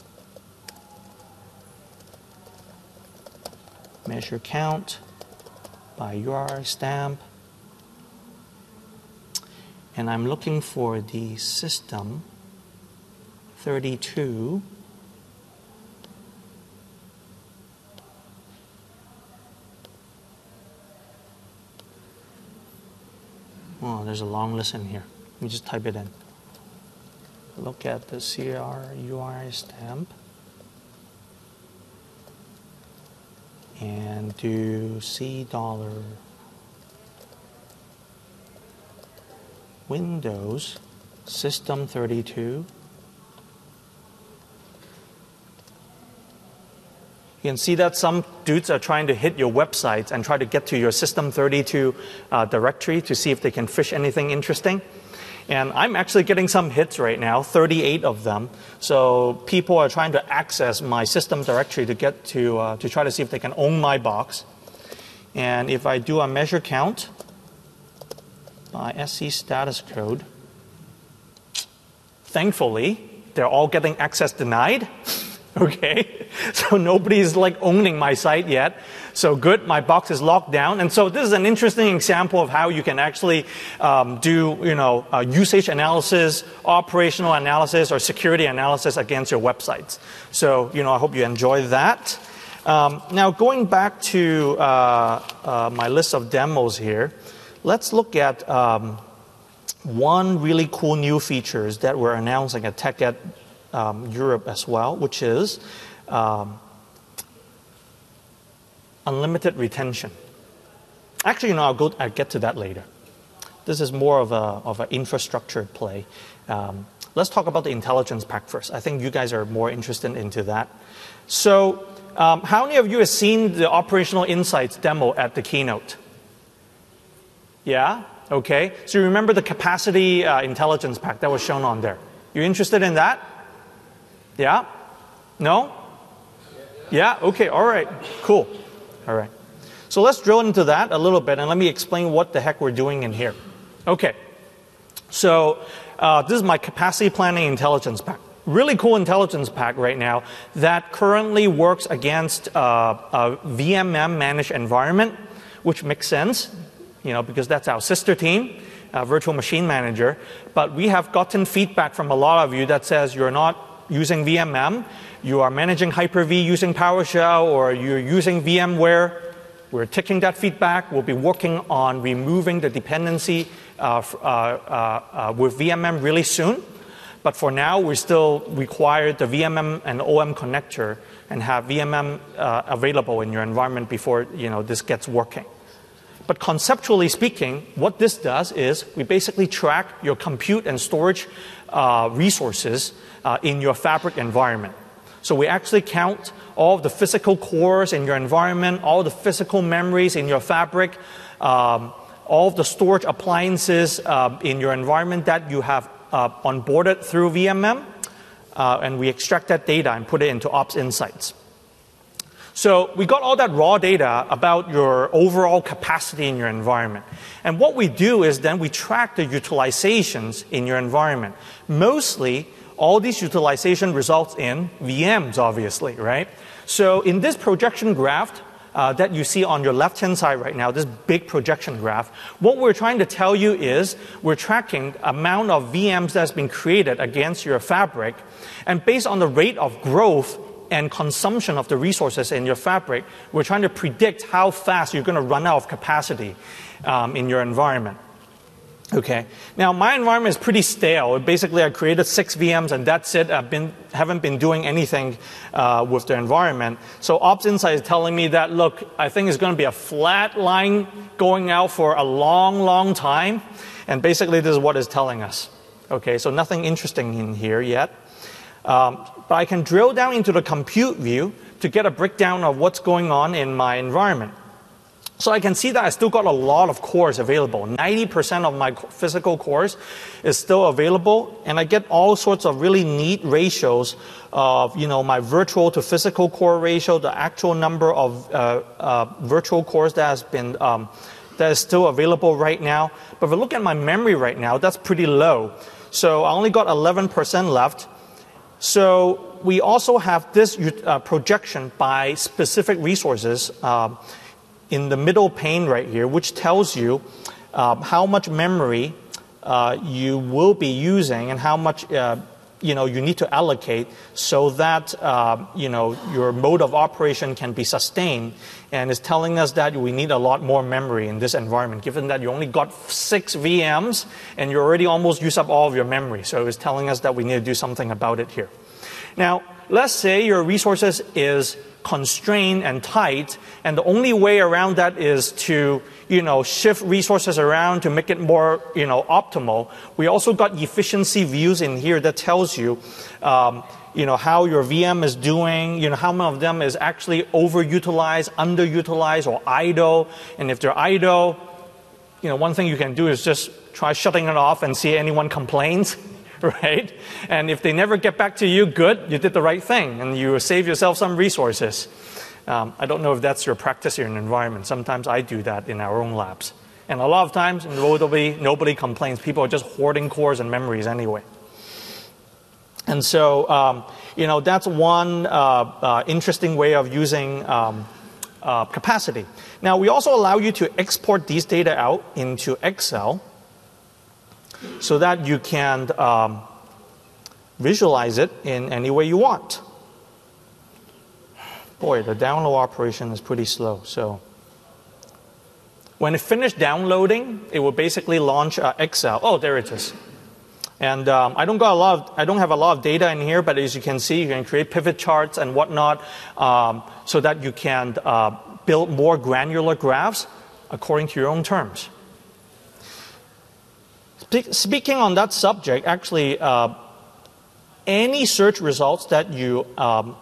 Measure count by U R I stamp, and I'm looking for the system thirty-two. Oh, there's a long list in here. Let me just type it in. Look at the C R U R I stamp. And do C dollar Windows System thirty-two. You can see that some dudes are trying to hit your websites and try to get to your System thirty-two uh, directory to see if they can fish anything interesting. And I'm actually getting some hits right now, thirty-eight of them. So people are trying to access my system directory to get to uh, to try to see if they can own my box. And if I do a measure count by S C status code, thankfully they're all getting access denied. Okay, so nobody's like owning my site yet. So good, my box is locked down. And so this is an interesting example of how you can actually um, do, you know, uh, usage analysis, operational analysis, or security analysis against your websites. So, you know, I hope you enjoy that. Um, now, going back to uh, uh, my list of demos here, let's look at um, one really cool new features that we're announcing at TechEd um, Europe as well, which is um, unlimited retention. Actually, you know, I'll, go, I'll get to that later. This is more of, a, of an infrastructure play. Um, let's talk about the intelligence pack first. I think you guys are more interested into that. So um, how many of you have seen the operational insights demo at the keynote? Yeah? Okay. So you remember the capacity uh, intelligence pack that was shown on there. You interested in that? Yeah? No? Yeah? Okay. All right. Cool. All right. So let's drill into that a little bit, and let me explain what the heck we're doing in here. Okay. So uh, this is my capacity planning intelligence pack. Really cool intelligence pack right now that currently works against uh, a V M M managed environment, which makes sense, you know, because that's our sister team, uh, Virtual Machine Manager. But we have gotten feedback from a lot of you that says you're not using V M M, you are managing Hyper-V using PowerShell, or you're using VMware. We're taking that feedback. We'll be working on removing the dependency uh, uh, uh, uh, with V M M really soon. But for now, we still require the V M M and O M connector and have V M M uh, available in your environment before, you know, this gets working. But conceptually speaking, what this does is we basically track your compute and storage uh, resources uh, in your Fabric environment. So we actually count all of the physical cores in your environment, all the physical memories in your Fabric, um, all of the storage appliances uh, in your environment that you have uh, onboarded through V M M, uh, and we extract that data and put it into Ops Insights. So we got all that raw data about your overall capacity in your environment. And what we do is then we track the utilizations in your environment. Mostly, all these utilization results in V Ms, obviously, right? So in this projection graph uh, that you see on your left-hand side right now, this big projection graph, what we're trying to tell you is we're tracking amount of V Ms that's been created against your Fabric, and based on the rate of growth and consumption of the resources in your Fabric, we're trying to predict how fast you're going to run out of capacity um, in your environment. Okay. Now, my environment is pretty stale. Basically, I created six V Ms, and that's it. I've been haven't been doing anything uh, with the environment. So Ops Insight is telling me that, look, I think it's going to be a flat line going out for a long, long time. And basically, this is what it's telling us. Okay. So nothing interesting in here yet. Um, but I can drill down into the compute view to get a breakdown of what's going on in my environment. So I can see that I still got a lot of cores available. ninety percent of my physical cores is still available, and I get all sorts of really neat ratios of, you know, my virtual to physical core ratio, the actual number of uh, uh, virtual cores that has been um, that is still available right now. But if I look at my memory right now, that's pretty low. So I only got eleven percent left. So we also have this uh, projection by specific resources uh, in the middle pane right here, which tells you uh, how much memory uh, you will be using and how much uh, you know you need to allocate so that uh, you know your mode of operation can be sustained. And it's telling us that we need a lot more memory in this environment, given that you only got six V Ms and you already almost used up all of your memory. So it's telling us that we need to do something about it here. Now, let's say your resources is constrained and tight, and the only way around that is to, you know, shift resources around to make it more, you know, optimal. We also got efficiency views in here that tells you, um, you know, how your V M is doing, you know, how many of them is actually overutilized, underutilized, or idle. And if they're idle, you know, one thing you can do is just try shutting it off and see anyone complains. Right? And if they never get back to you, good, you did the right thing, and you save yourself some resources. Um, I don't know if that's your practice in your environment. Sometimes I do that in our own labs. And a lot of times, nobody, nobody complains. People are just hoarding cores and memories anyway. And so, um, you know, that's one uh, uh, interesting way of using um, uh, capacity. Now, we also allow you to export these data out into Excel, so that you can um, visualize it in any way you want. Boy, the download operation is pretty slow. So When it finished downloading, it will basically launch uh, Excel. Oh, there it is. And um, I don't got a lot of, I don't have a lot of data in here, but as you can see, you can create pivot charts and whatnot um, so that you can uh, build more granular graphs according to your own terms. Spe speaking on that subject, actually, uh, any search results that you um,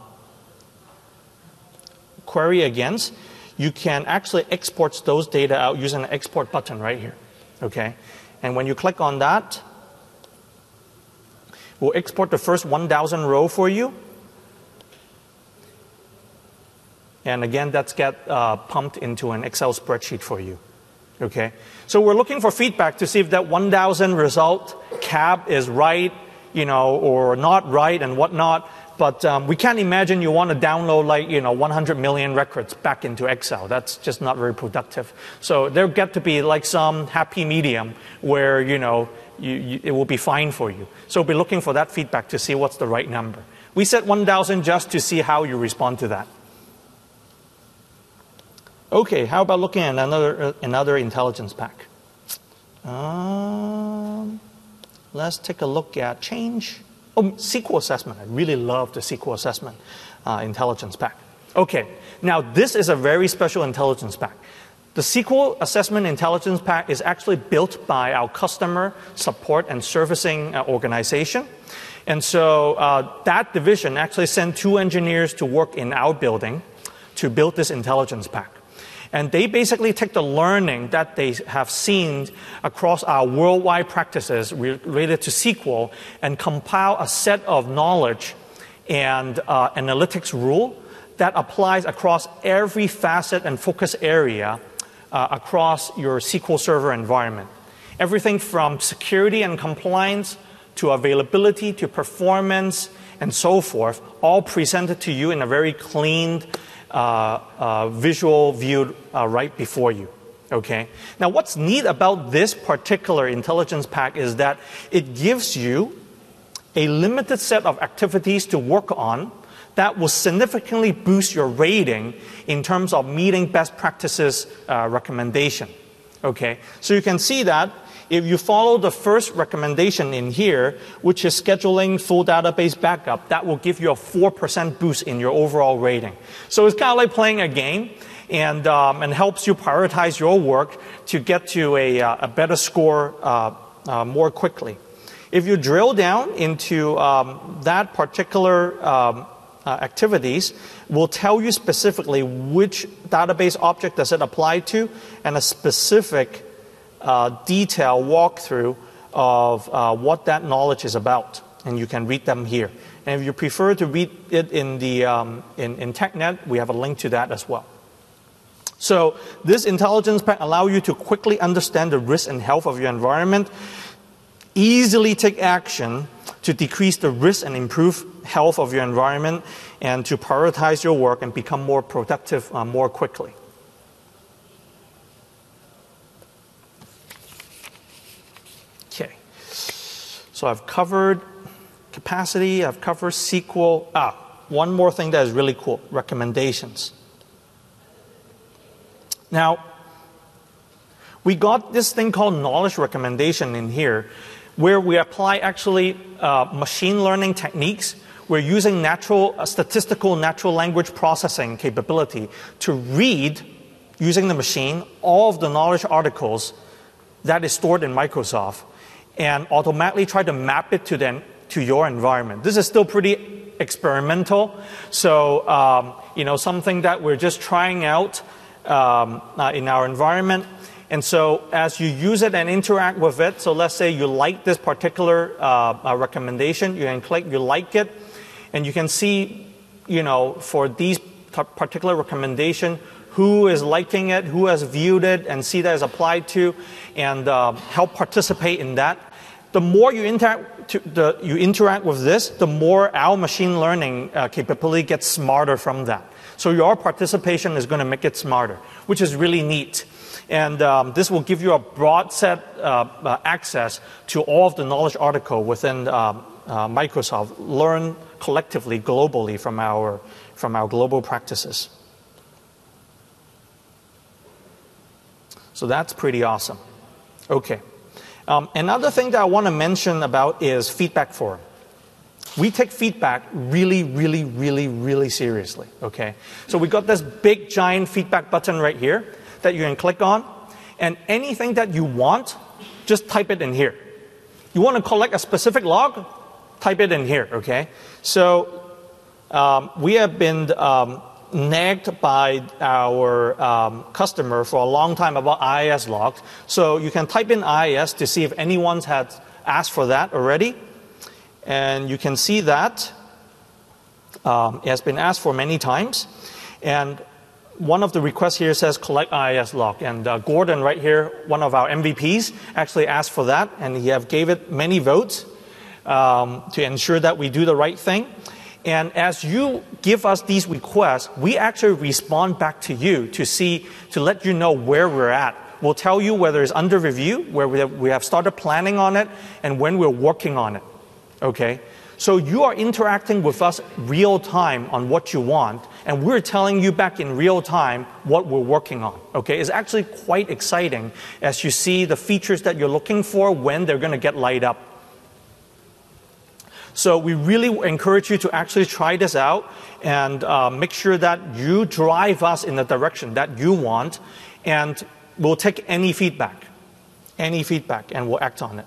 query against, you can actually export those data out using the export button right here. Okay, and when you click on that, we'll export the first one thousand row for you. And again, that's get uh, pumped into an Excel spreadsheet for you. Okay, so we're looking for feedback to see if that one thousand result cap is right, you know, or not right and whatnot. But um, we can't imagine you want to download like, you know, one hundred million records back into Excel. That's just not very productive. So there get to be like some happy medium where, you know, you, you, it will be fine for you. So we'll be looking for that feedback to see what's the right number. We set one thousand just to see how you respond to that. Okay, how about looking at another, uh, another intelligence pack? Um, let's take a look at change. Oh, S Q L assessment. I really love the S Q L assessment uh, intelligence pack. Okay, now this is a very special intelligence pack. The S Q L assessment intelligence pack is actually built by our customer support and servicing uh, organization. And so uh, that division actually sent two engineers to work in our building to build this intelligence pack. And they basically take the learning that they have seen across our worldwide practices related to S Q L and compile a set of knowledge and uh, analytics rule that applies across every facet and focus area uh, across your S Q L Server environment. Everything from security and compliance to availability to performance and so forth, all presented to you in a very clean Uh, uh, visual view uh, right before you. Okay. Now, what's neat about this particular intelligence pack is that it gives you a limited set of activities to work on that will significantly boost your rating in terms of meeting best practices uh, recommendation. Okay. So you can see that if you follow the first recommendation in here, which is scheduling full database backup, that will give you a four percent boost in your overall rating. So it's kind of like playing a game and, um, and helps you prioritize your work to get to a, uh, a better score uh, uh, more quickly. If you drill down into um, that particular um, uh, activities, will tell you specifically which database object does it apply to and a specific Uh, detailed walkthrough of uh, what that knowledge is about, and you can read them here. And if you prefer to read it in the um, in, in TechNet, we have a link to that as well. So this intelligence pack allows you to quickly understand the risk and health of your environment, easily take action to decrease the risk and improve health of your environment, and to prioritize your work and become more productive uh, more quickly. Okay, so I've covered capacity, I've covered S Q L. Ah, one more thing that is really cool, recommendations. Now, we got this thing called knowledge recommendation in here, where we apply actually uh, machine learning techniques. We're using natural, uh, statistical natural language processing capability to read, using the machine, all of the knowledge articles that is stored in Microsoft, and automatically try to map it to them to your environment. This is still pretty experimental, so um, you know, something that we're just trying out um, uh, in our environment. And so as you use it and interact with it, so let's say you like this particular uh, uh, recommendation, you can click you like it, and you can see, you know, for these particular recommendation, who is liking it, who has viewed it, and see that is applied to, and uh, help participate in that. The more you interact, to the, you interact with this, the more our machine learning uh, capability gets smarter from that. So your participation is going to make it smarter, which is really neat. And um, this will give you a broad set uh, uh, access to all of the knowledge article within um, uh, Microsoft, learn collectively, globally from our, from our global practices. So that's pretty awesome. Okay. Um, another thing that I want to mention about is feedback forum. We take feedback really, really, really, really seriously, okay? So we got this big, giant feedback button right here that you can click on, and anything that you want, just type it in here. You want to collect a specific log? Type it in here, okay? So um, we have been um, nagged by our um, customer for a long time about I I S logs. So you can type in I I S to see if anyone has asked for that already. And you can see that um, it has been asked for many times. And one of the requests here says collect I I S log. And uh, Gordon right here, one of our M V Ps, actually asked for that. And he have gave it many votes um, to ensure that we do the right thing. And as you give us these requests, we actually respond back to you to see, to let you know where we're at. We'll tell you whether it's under review, where we have, we have started planning on it, and when we're working on it. Okay, so you are interacting with us real time on what you want, and we're telling you back in real time what we're working on. Okay, it's actually quite exciting as you see the features that you're looking for when they're going to get light up. So we really encourage you to actually try this out and uh, make sure that you drive us in the direction that you want, and we'll take any feedback, any feedback, and we'll act on it.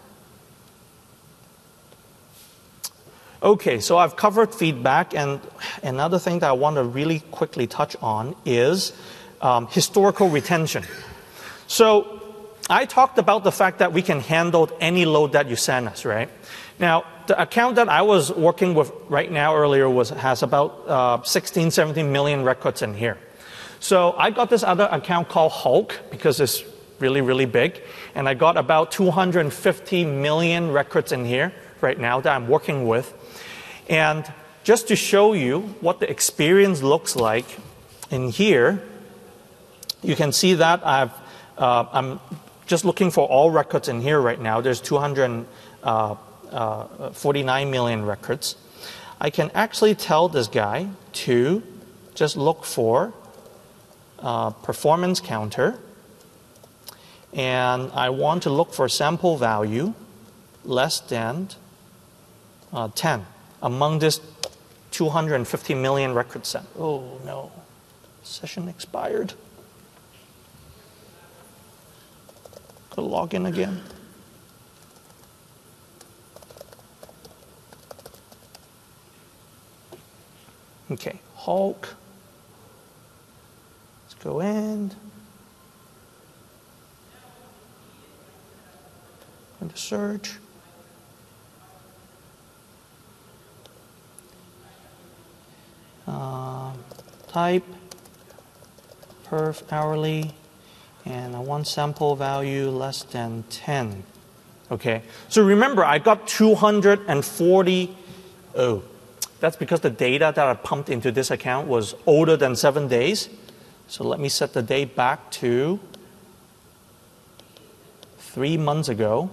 Okay, so I've covered feedback, and another thing that I want to really quickly touch on is um, historical retention. So I talked about the fact that we can handle any load that you send us, right? Now, the account that I was working with right now earlier was has about uh, sixteen, seventeen million records in here. So I got this other account called Hulk because it's really, really big, and I got about two hundred fifty million records in here right now that I'm working with. And just to show you what the experience looks like in here, you can see that I've, uh, I'm just looking for all records in here right now. There's two hundred forty-nine million records. I can actually tell this guy to just look for uh, performance counter, and I want to look for sample value less than uh, ten. Among this two hundred fifty million record set. Oh no, session expired. Go log in again. Okay, Hulk. Let's go in. Going to search. Uh, type perf hourly, and I want sample value less than ten. Okay, so remember I got two hundred forty. Oh, that's because the data that I pumped into this account was older than seven days. So let me set the date back to three months ago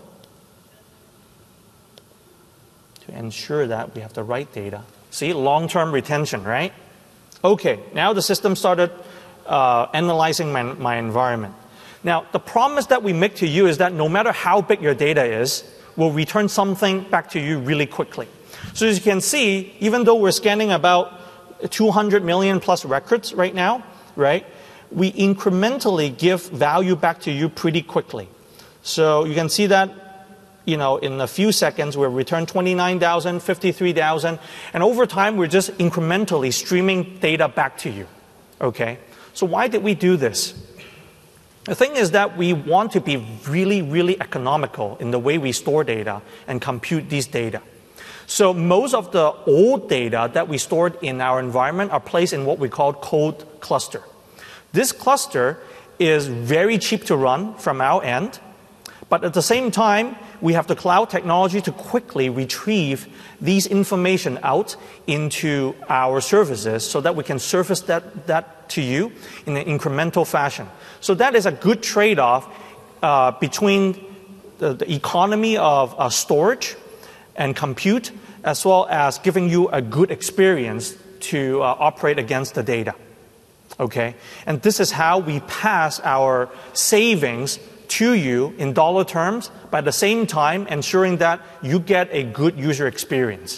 to ensure that we have the right data. See, long-term retention, right? Okay, now the system started uh, analyzing my, my environment. Now, the promise that we make to you is that no matter how big your data is, we'll return something back to you really quickly. So as you can see, even though we're scanning about two hundred million plus records right now, right, we incrementally give value back to you pretty quickly. So you can see that, you know, in a few seconds, we'll return twenty-nine thousand, fifty-three thousand, and over time, we're just incrementally streaming data back to you, okay? So why did we do this? The thing is that we want to be really, really economical in the way we store data and compute these data. So most of the old data that we stored in our environment are placed in what we call code cluster. This cluster is very cheap to run from our end, but at the same time, we have the cloud technology to quickly retrieve these information out into our services so that we can surface that, that to you in an incremental fashion. So that is a good trade-off uh, between the, the economy of uh, storage and compute, as well as giving you a good experience to uh, operate against the data. Okay? And this is how we pass our savings to you in dollar terms, but at the same time ensuring that you get a good user experience.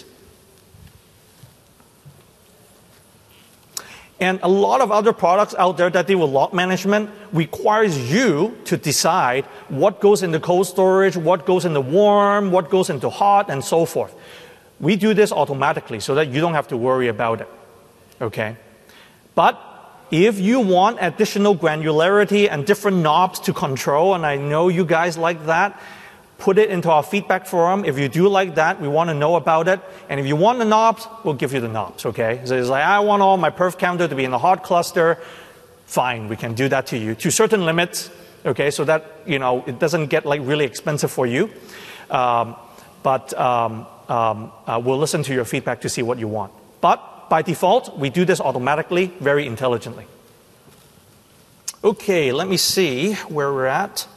And a lot of other products out there that deal with log management requires you to decide what goes into cold storage, what goes into warm, what goes into hot, and so forth. We do this automatically so that you don't have to worry about it. Okay? But if you want additional granularity and different knobs to control, and I know you guys like that, put it into our feedback forum. If you do like that, we want to know about it. And if you want the knobs, we'll give you the knobs, okay? So it's like, I want all my perf counter to be in the hot cluster. Fine, we can do that to you to certain limits, okay? So that, you know, it doesn't get like really expensive for you. Um, but um, um, uh, we'll listen to your feedback to see what you want. But by default, we do this automatically, very intelligently. Okay, let me see where we're at.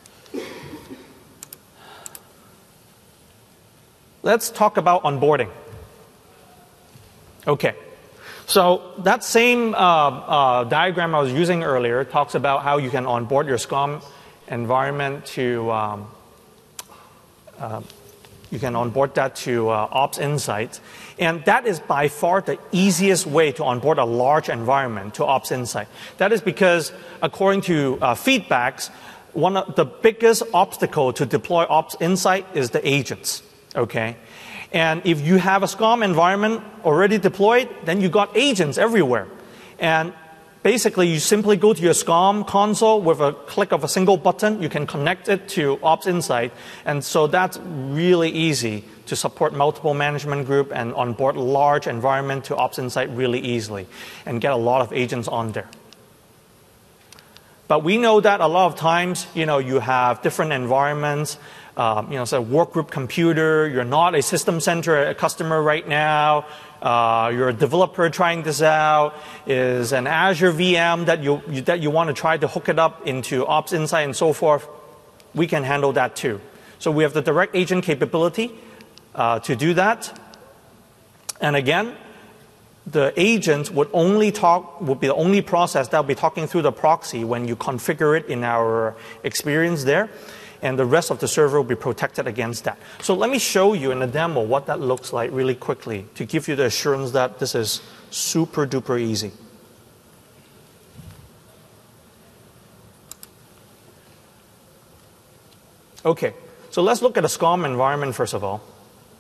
Let's talk about onboarding. Okay, so that same uh, uh, diagram I was using earlier talks about how you can onboard your SCOM environment to, um, uh, you can onboard that to uh, Ops Insight. And that is by far the easiest way to onboard a large environment to Ops Insight. That is because, according to uh, feedbacks, one of the biggest obstacle to deploy Ops Insight is the agents. Okay, and if you have a SCOM environment already deployed, then you got agents everywhere. And basically, you simply go to your SCOM console with a click of a single button. You can connect it to Ops Insight. And so that's really easy to support multiple management group and onboard large environment to Ops Insight really easily and get a lot of agents on there. But we know that a lot of times, you know, you have different environments. Um, you know, so work group computer, you're not a system center customer right now, uh, you're a developer trying this out, is an Azure V M that you, you, that you want to try to hook it up into Ops Insight and so forth, we can handle that too. So we have the direct agent capability uh, to do that. And again, the agent would only talk, would be the only process that will be talking through the proxy when you configure it in our experience there. And the rest of the server will be protected against that. So let me show you in the demo what that looks like really quickly to give you the assurance that this is super duper easy. Okay, so let's look at a SCOM environment first of all.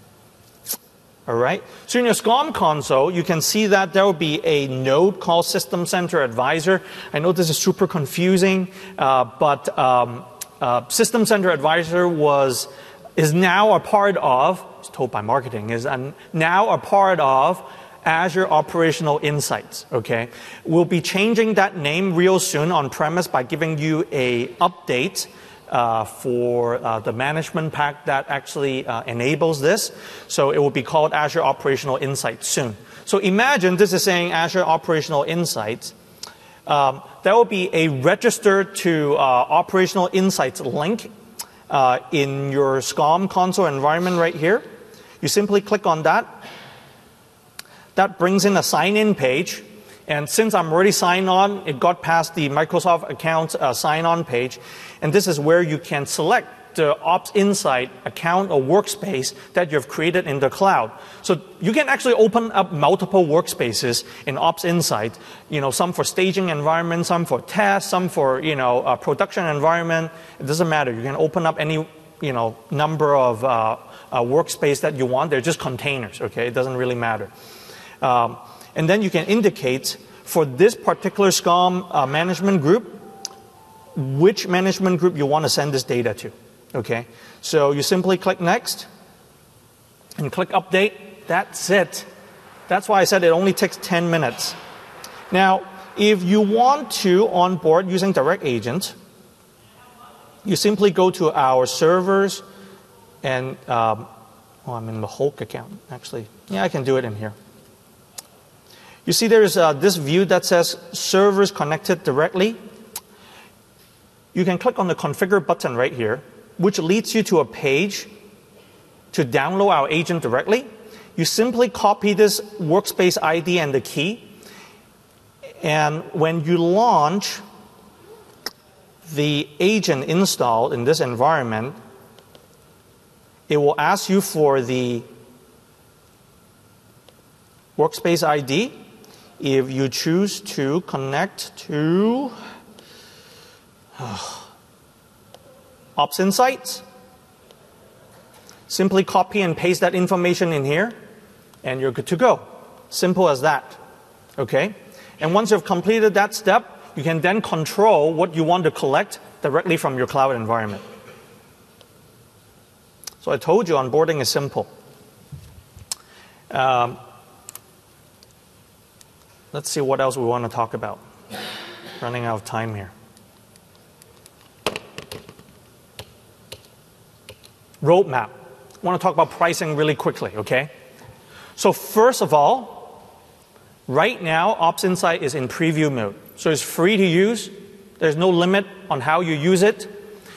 All right, so in your SCOM console, you can see that there will be a node called System Center Advisor. I know this is super confusing, uh, but um, Uh, System Center Advisor was, is now a part of, it's told by marketing, is an, now a part of Azure Operational Insights, okay? We'll be changing that name real soon on premise by giving you a update uh, for uh, the management pack that actually uh, enables this. So it will be called Azure Operational Insights soon. So imagine this is saying Azure Operational Insights. Um, there will be a register to uh, Operational Insights link uh, in your SCOM console environment right here. You simply click on that. That brings in a sign-in page. And since I'm already signed on, it got past the Microsoft account uh, sign-on page. And this is where you can select the Ops Insight account or workspace that you've created in the cloud. So you can actually open up multiple workspaces in Ops Insight. You know, some for staging environment, some for tests, some for, you know, a production environment. It doesn't matter. You can open up any, you know, number of uh, uh, workspace that you want. They're just containers, okay? It doesn't really matter. Um, and then you can indicate for this particular SCOM uh, management group, which management group you want to send this data to. Okay, so you simply click Next and click Update. That's it. That's why I said it only takes ten minutes. Now, if you want to onboard using Direct Agent, you simply go to our servers and, um, oh, I'm in the Hulk account, actually. Yeah, I can do it in here. You see there's uh, this view that says Servers Connected Directly. You can click on the Configure button right here, which leads you to a page to download our agent directly. You simply copy this workspace I D and the key, And when you launch the agent installed in this environment, it will ask you for the workspace I D. If you choose to connect to uh, Ops Insights, simply copy and paste that information in here, and you're good to go. Simple as that. Okay? And once you've completed that step, you can then control what you want to collect directly from your cloud environment. So I told you onboarding is simple. Um, let's see what else we want to talk about. Running out of time here. Roadmap. I want to talk about pricing really quickly, okay? So first of all, right now, Ops Insight is in preview mode. So it's free to use. There's no limit on how you use it.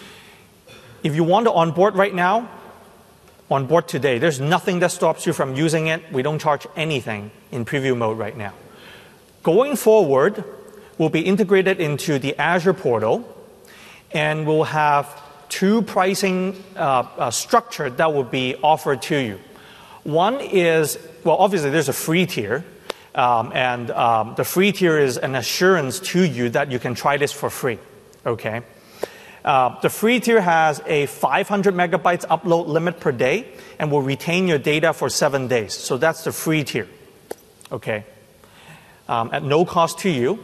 If you want to onboard right now, onboard today. There's nothing that stops you from using it. We don't charge anything in preview mode right now. Going forward, we'll be integrated into the Azure portal, and we'll have two pricing uh, uh, structure that will be offered to you. One is, well, obviously there's a free tier, um, and um, the free tier is an assurance to you that you can try this for free, okay? Uh, the free tier has a five hundred megabytes upload limit per day and will retain your data for seven days. So that's the free tier, okay, um, at no cost to you.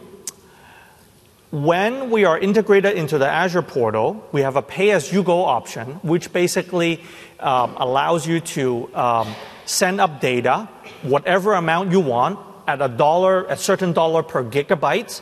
When we are integrated into the Azure portal, we have a pay-as-you-go option, which basically um, allows you to um, send up data, whatever amount you want, at a dollar, a certain dollar per gigabyte.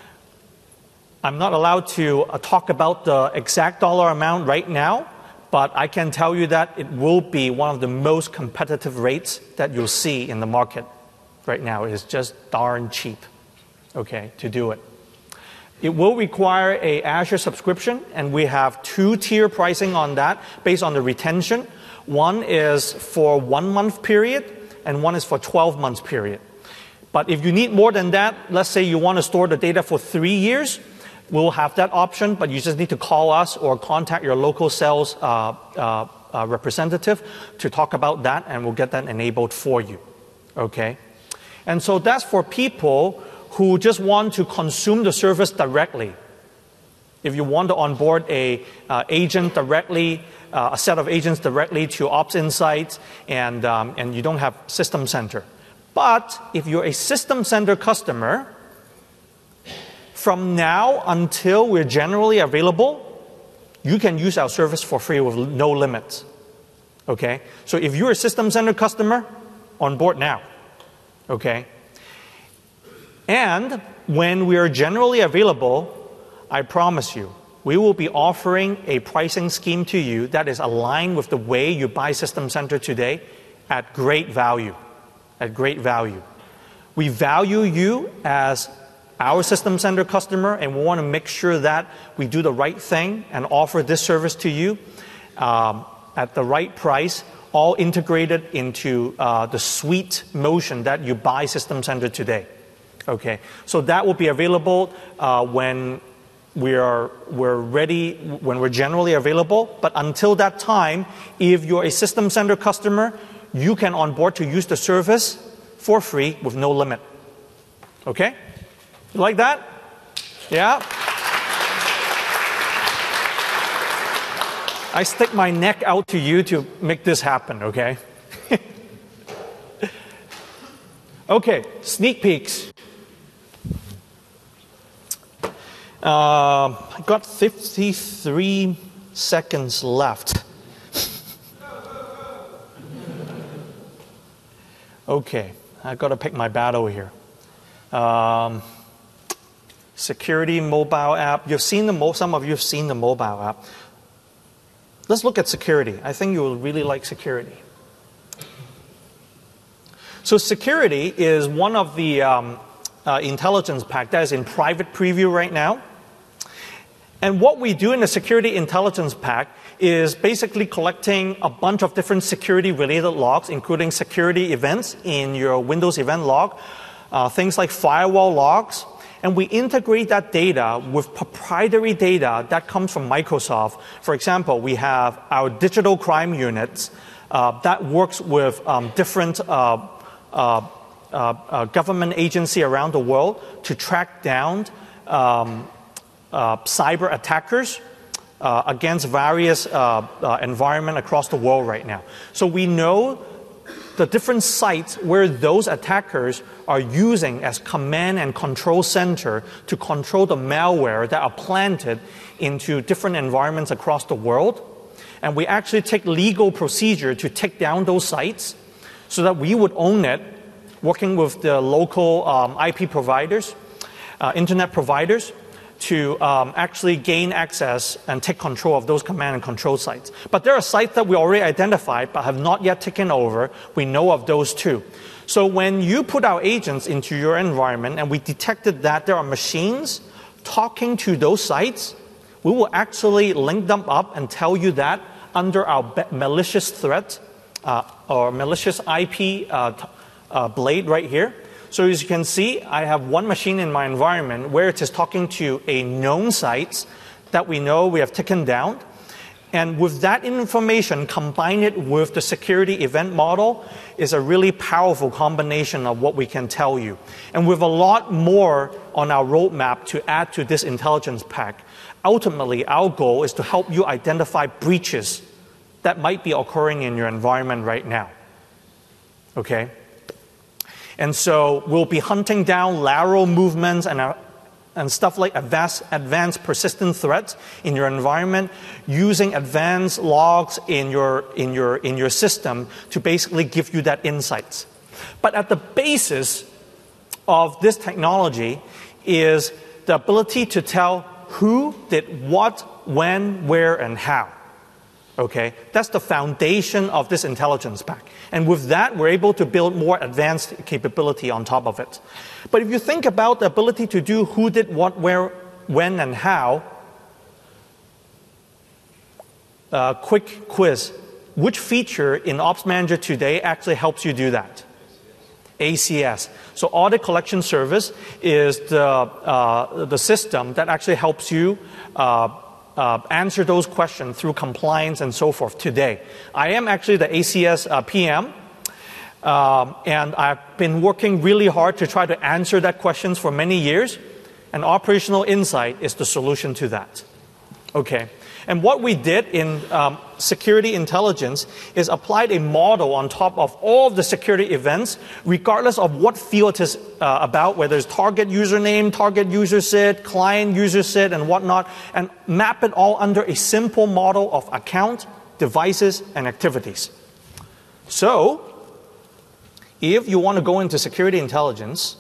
I'm not allowed to uh, talk about the exact dollar amount right now, but I can tell you that it will be one of the most competitive rates that you'll see in the market right now. It is just darn cheap, okay, to do it. It will require an Azure subscription, and we have two-tier pricing on that based on the retention. One is for one month period, and one is for twelve months period. But if you need more than that, let's say you want to store the data for three years, we'll have that option, but you just need to call us or contact your local sales uh, uh, uh, representative to talk about that, and we'll get that enabled for you. Okay? And so that's for people who just want to consume the service directly. If you want to onboard a uh, agent directly, uh, a set of agents directly to Ops Insights, and, um, and you don't have System Center. But if you're a System Center customer, from now until we're generally available, you can use our service for free with no limits. Okay? So if you're a System Center customer, on board now. Okay? And when we are generally available, I promise you, we will be offering a pricing scheme to you that is aligned with the way you buy System Center today at great value. At great value. We value you as our System Center customer, and we want to make sure that we do the right thing and offer this service to you um, at the right price, all integrated into uh, the suite motion that you buy System Center today. Okay, so that will be available uh, when we are we're ready, when we're generally available. But until that time, if you're a System Center customer, you can onboard to use the service for free with no limit. Okay, you like that? Yeah. I stick my neck out to you to make this happen. Okay. Okay, sneak peeks. Uh, I got fifty-three seconds left. Okay, I've got to pick my battle here. Um, security mobile app. You've seen the mo- some of you have seen the mobile app. Let's look at security. I think you will really like security. So security is one of the um, uh, intelligence pack that is in private preview right now. And what we do in the security intelligence pack is basically collecting a bunch of different security-related logs, including security events in your Windows event log, uh, things like firewall logs, and we integrate that data with proprietary data that comes from Microsoft. For example, we have our digital crime units uh, that works with um, different uh, uh, uh, uh, government agencies around the world to track down um, uh, cyber attackers uh, against various uh, uh, environments across the world right now. So we know the different sites where those attackers are using as command and control center to control the malware that are planted into different environments across the world. And we actually take legal procedure to take down those sites so that we would own it, working with the local um, I P providers, uh, internet providers, to um, actually gain access and take control of those command and control sites. But there are sites that we already identified but have not yet taken over. We know of those too. So when you put our agents into your environment and we detected that there are machines talking to those sites, we will actually link them up and tell you that under our malicious threat uh, or malicious I P uh, uh, blade right here. So as you can see, I have one machine in my environment where it is talking to a known site that we know we have taken down. And with that information, combine it with the security event model is a really powerful combination of what we can tell you. And with a lot more on our roadmap to add to this intelligence pack, ultimately our goal is to help you identify breaches that might be occurring in your environment right now. Okay? And so we'll be hunting down lateral movements and, uh, and stuff like advanced, advanced persistent threats in your environment, using advanced logs in your, in, your, in your system to basically give you that insights. But at the basis of this technology is the ability to tell who did what, when, where, and how. Okay? That's the foundation of this intelligence pack. And with that, we're able to build more advanced capability on top of it. But if you think about the ability to do who did what, where, when, and how, uh, quick quiz. Which feature in Ops Manager today actually helps you do that? A C S. So Audit Collection Service is the, uh, the system that actually helps you uh, Uh, answer those questions through compliance and so forth today. I am actually the A C S uh, P M, um, and I've been working really hard to try to answer that questions for many years, and Operational Insight is the solution to that. Okay. And what we did in um, security intelligence is applied a model on top of all of the security events, regardless of what field it is uh, about, whether it's target username, target user S I D, client user S I D, and whatnot, and map it all under a simple model of account, devices, and activities. So, if you want to go into security intelligence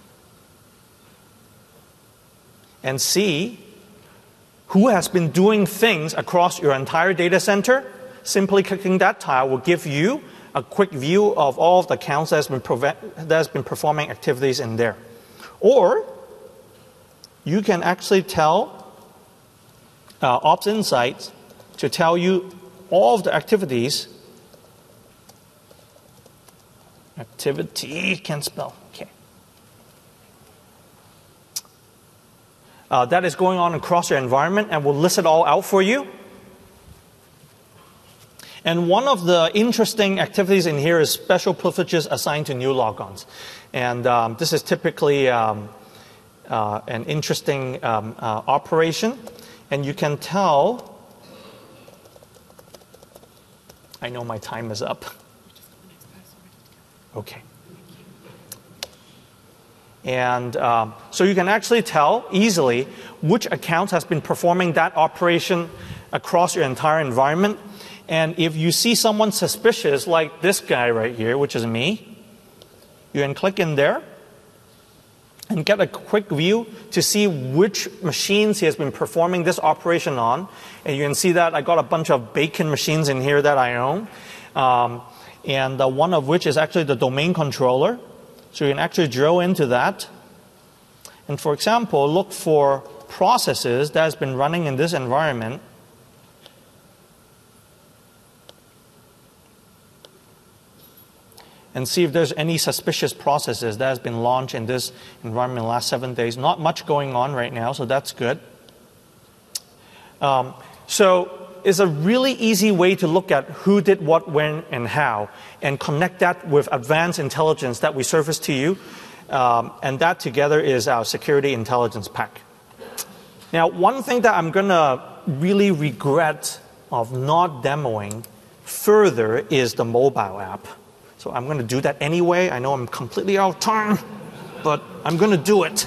and see who has been doing things across your entire data center, simply clicking that tile will give you a quick view of all of the accounts that has been, that has been performing activities in there. Or you can actually tell uh, Ops Insights to tell you all of the activities. Activity, can't spell. Okay. Uh, that is going on across your environment, and we'll list it all out for you. And one of the interesting activities in here is special privileges assigned to new logons. And um, this is typically um, uh, an interesting um, uh, operation. And you can tell, I know my time is up. Okay. And um, so you can actually tell easily which account has been performing that operation across your entire environment. And if you see someone suspicious like this guy right here, which is me, you can click in there and get a quick view to see which machines he has been performing this operation on. And you can see that I got a bunch of bacon machines in here that I own. Um, and uh, one of which is actually the domain controller. So you can actually drill into that. And for example, look for processes that has been running in this environment. and see if there's any suspicious processes that has been launched in this environment in the last seven days. Not much going on right now, so that's good. Um, so it's a really easy way to look at who did what, when, and how, and connect that with advanced intelligence that we surface to you. Um, and that together is our security intelligence pack. Now, one thing that I'm going to really regret of not demoing further is the mobile app. So I'm going to do that anyway. I know I'm completely out of time, but I'm going to do it.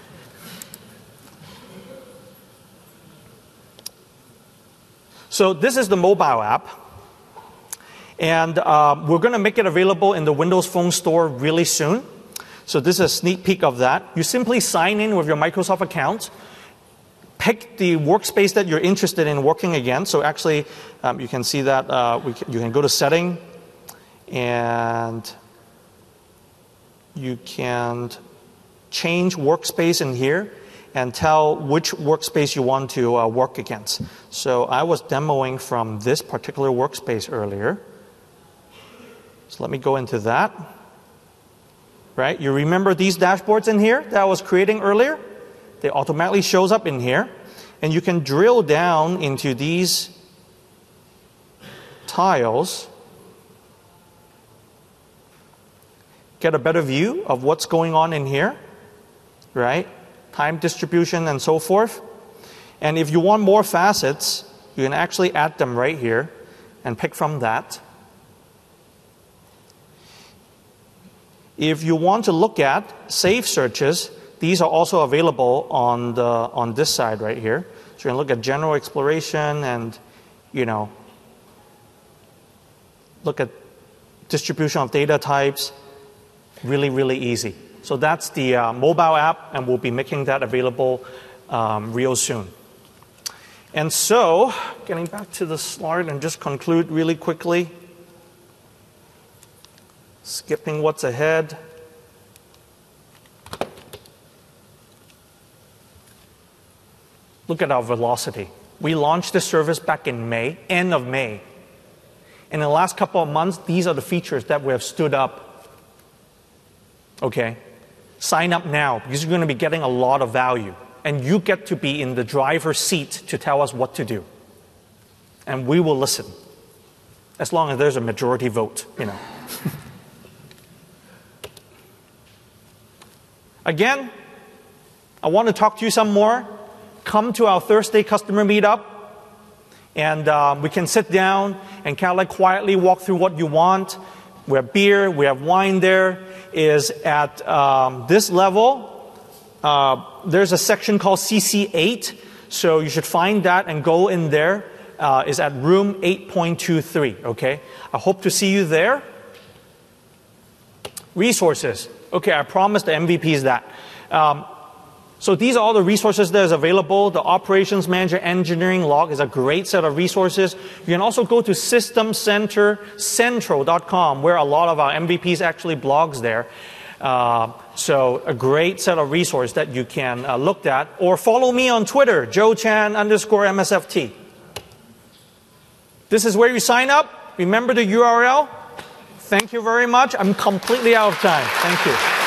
So this is the mobile app. And uh, we're going to make it available in the Windows Phone Store really soon. So this is a sneak peek of that. You simply sign in with your Microsoft account, pick the workspace that you're interested in working against. So actually, um, you can see that uh, we can, you can go to Setting, and you can change workspace in here and tell which workspace you want to uh, work against. So I was demoing from this particular workspace earlier. So let me go into that. Right? You remember these dashboards in here that I was creating earlier? They automatically shows up in here. And you can drill down into these tiles, get a better view of what's going on in here, right? Time distribution and so forth. And if you want more facets, you can actually add them right here and pick from that. If you want to look at save searches, these are also available on the on this side right here. So you can look at general exploration and, you know, look at distribution of data types. Really, really easy. So that's the uh, mobile app, and we'll be making that available um, real soon. And so, getting back to the slide and just conclude really quickly. Skipping what's ahead. Look at our velocity. We launched this service back in May, end of May. In the last couple of months, these are the features that we have stood up. Okay? Sign up now, because you're going to be getting a lot of value. And you get to be in the driver's seat to tell us what to do. And we will listen. As long as there's a majority vote, you know. Again, I want to talk to you some more. Come to our Thursday customer meetup, and uh, we can sit down and kind of like quietly walk through what you want. We have beer, we have wine there. Is at um, this level. Uh, there's a section called C C eight, so you should find that and go in there. Uh, is at room eight point two three, okay? I hope to see you there. Resources. Okay, I promised the M V Ps that. Um, so these are all the resources that is available. The Operations Manager Engineering Log is a great set of resources. You can also go to system center central dot com, where a lot of our M V Ps actually blogs there. Uh, so a great set of resources that you can uh, look at. Or follow me on Twitter, Joe Chan underscore M S F T. This is where you sign up. Remember the U R L. Thank you very much. I'm completely out of time. Thank you.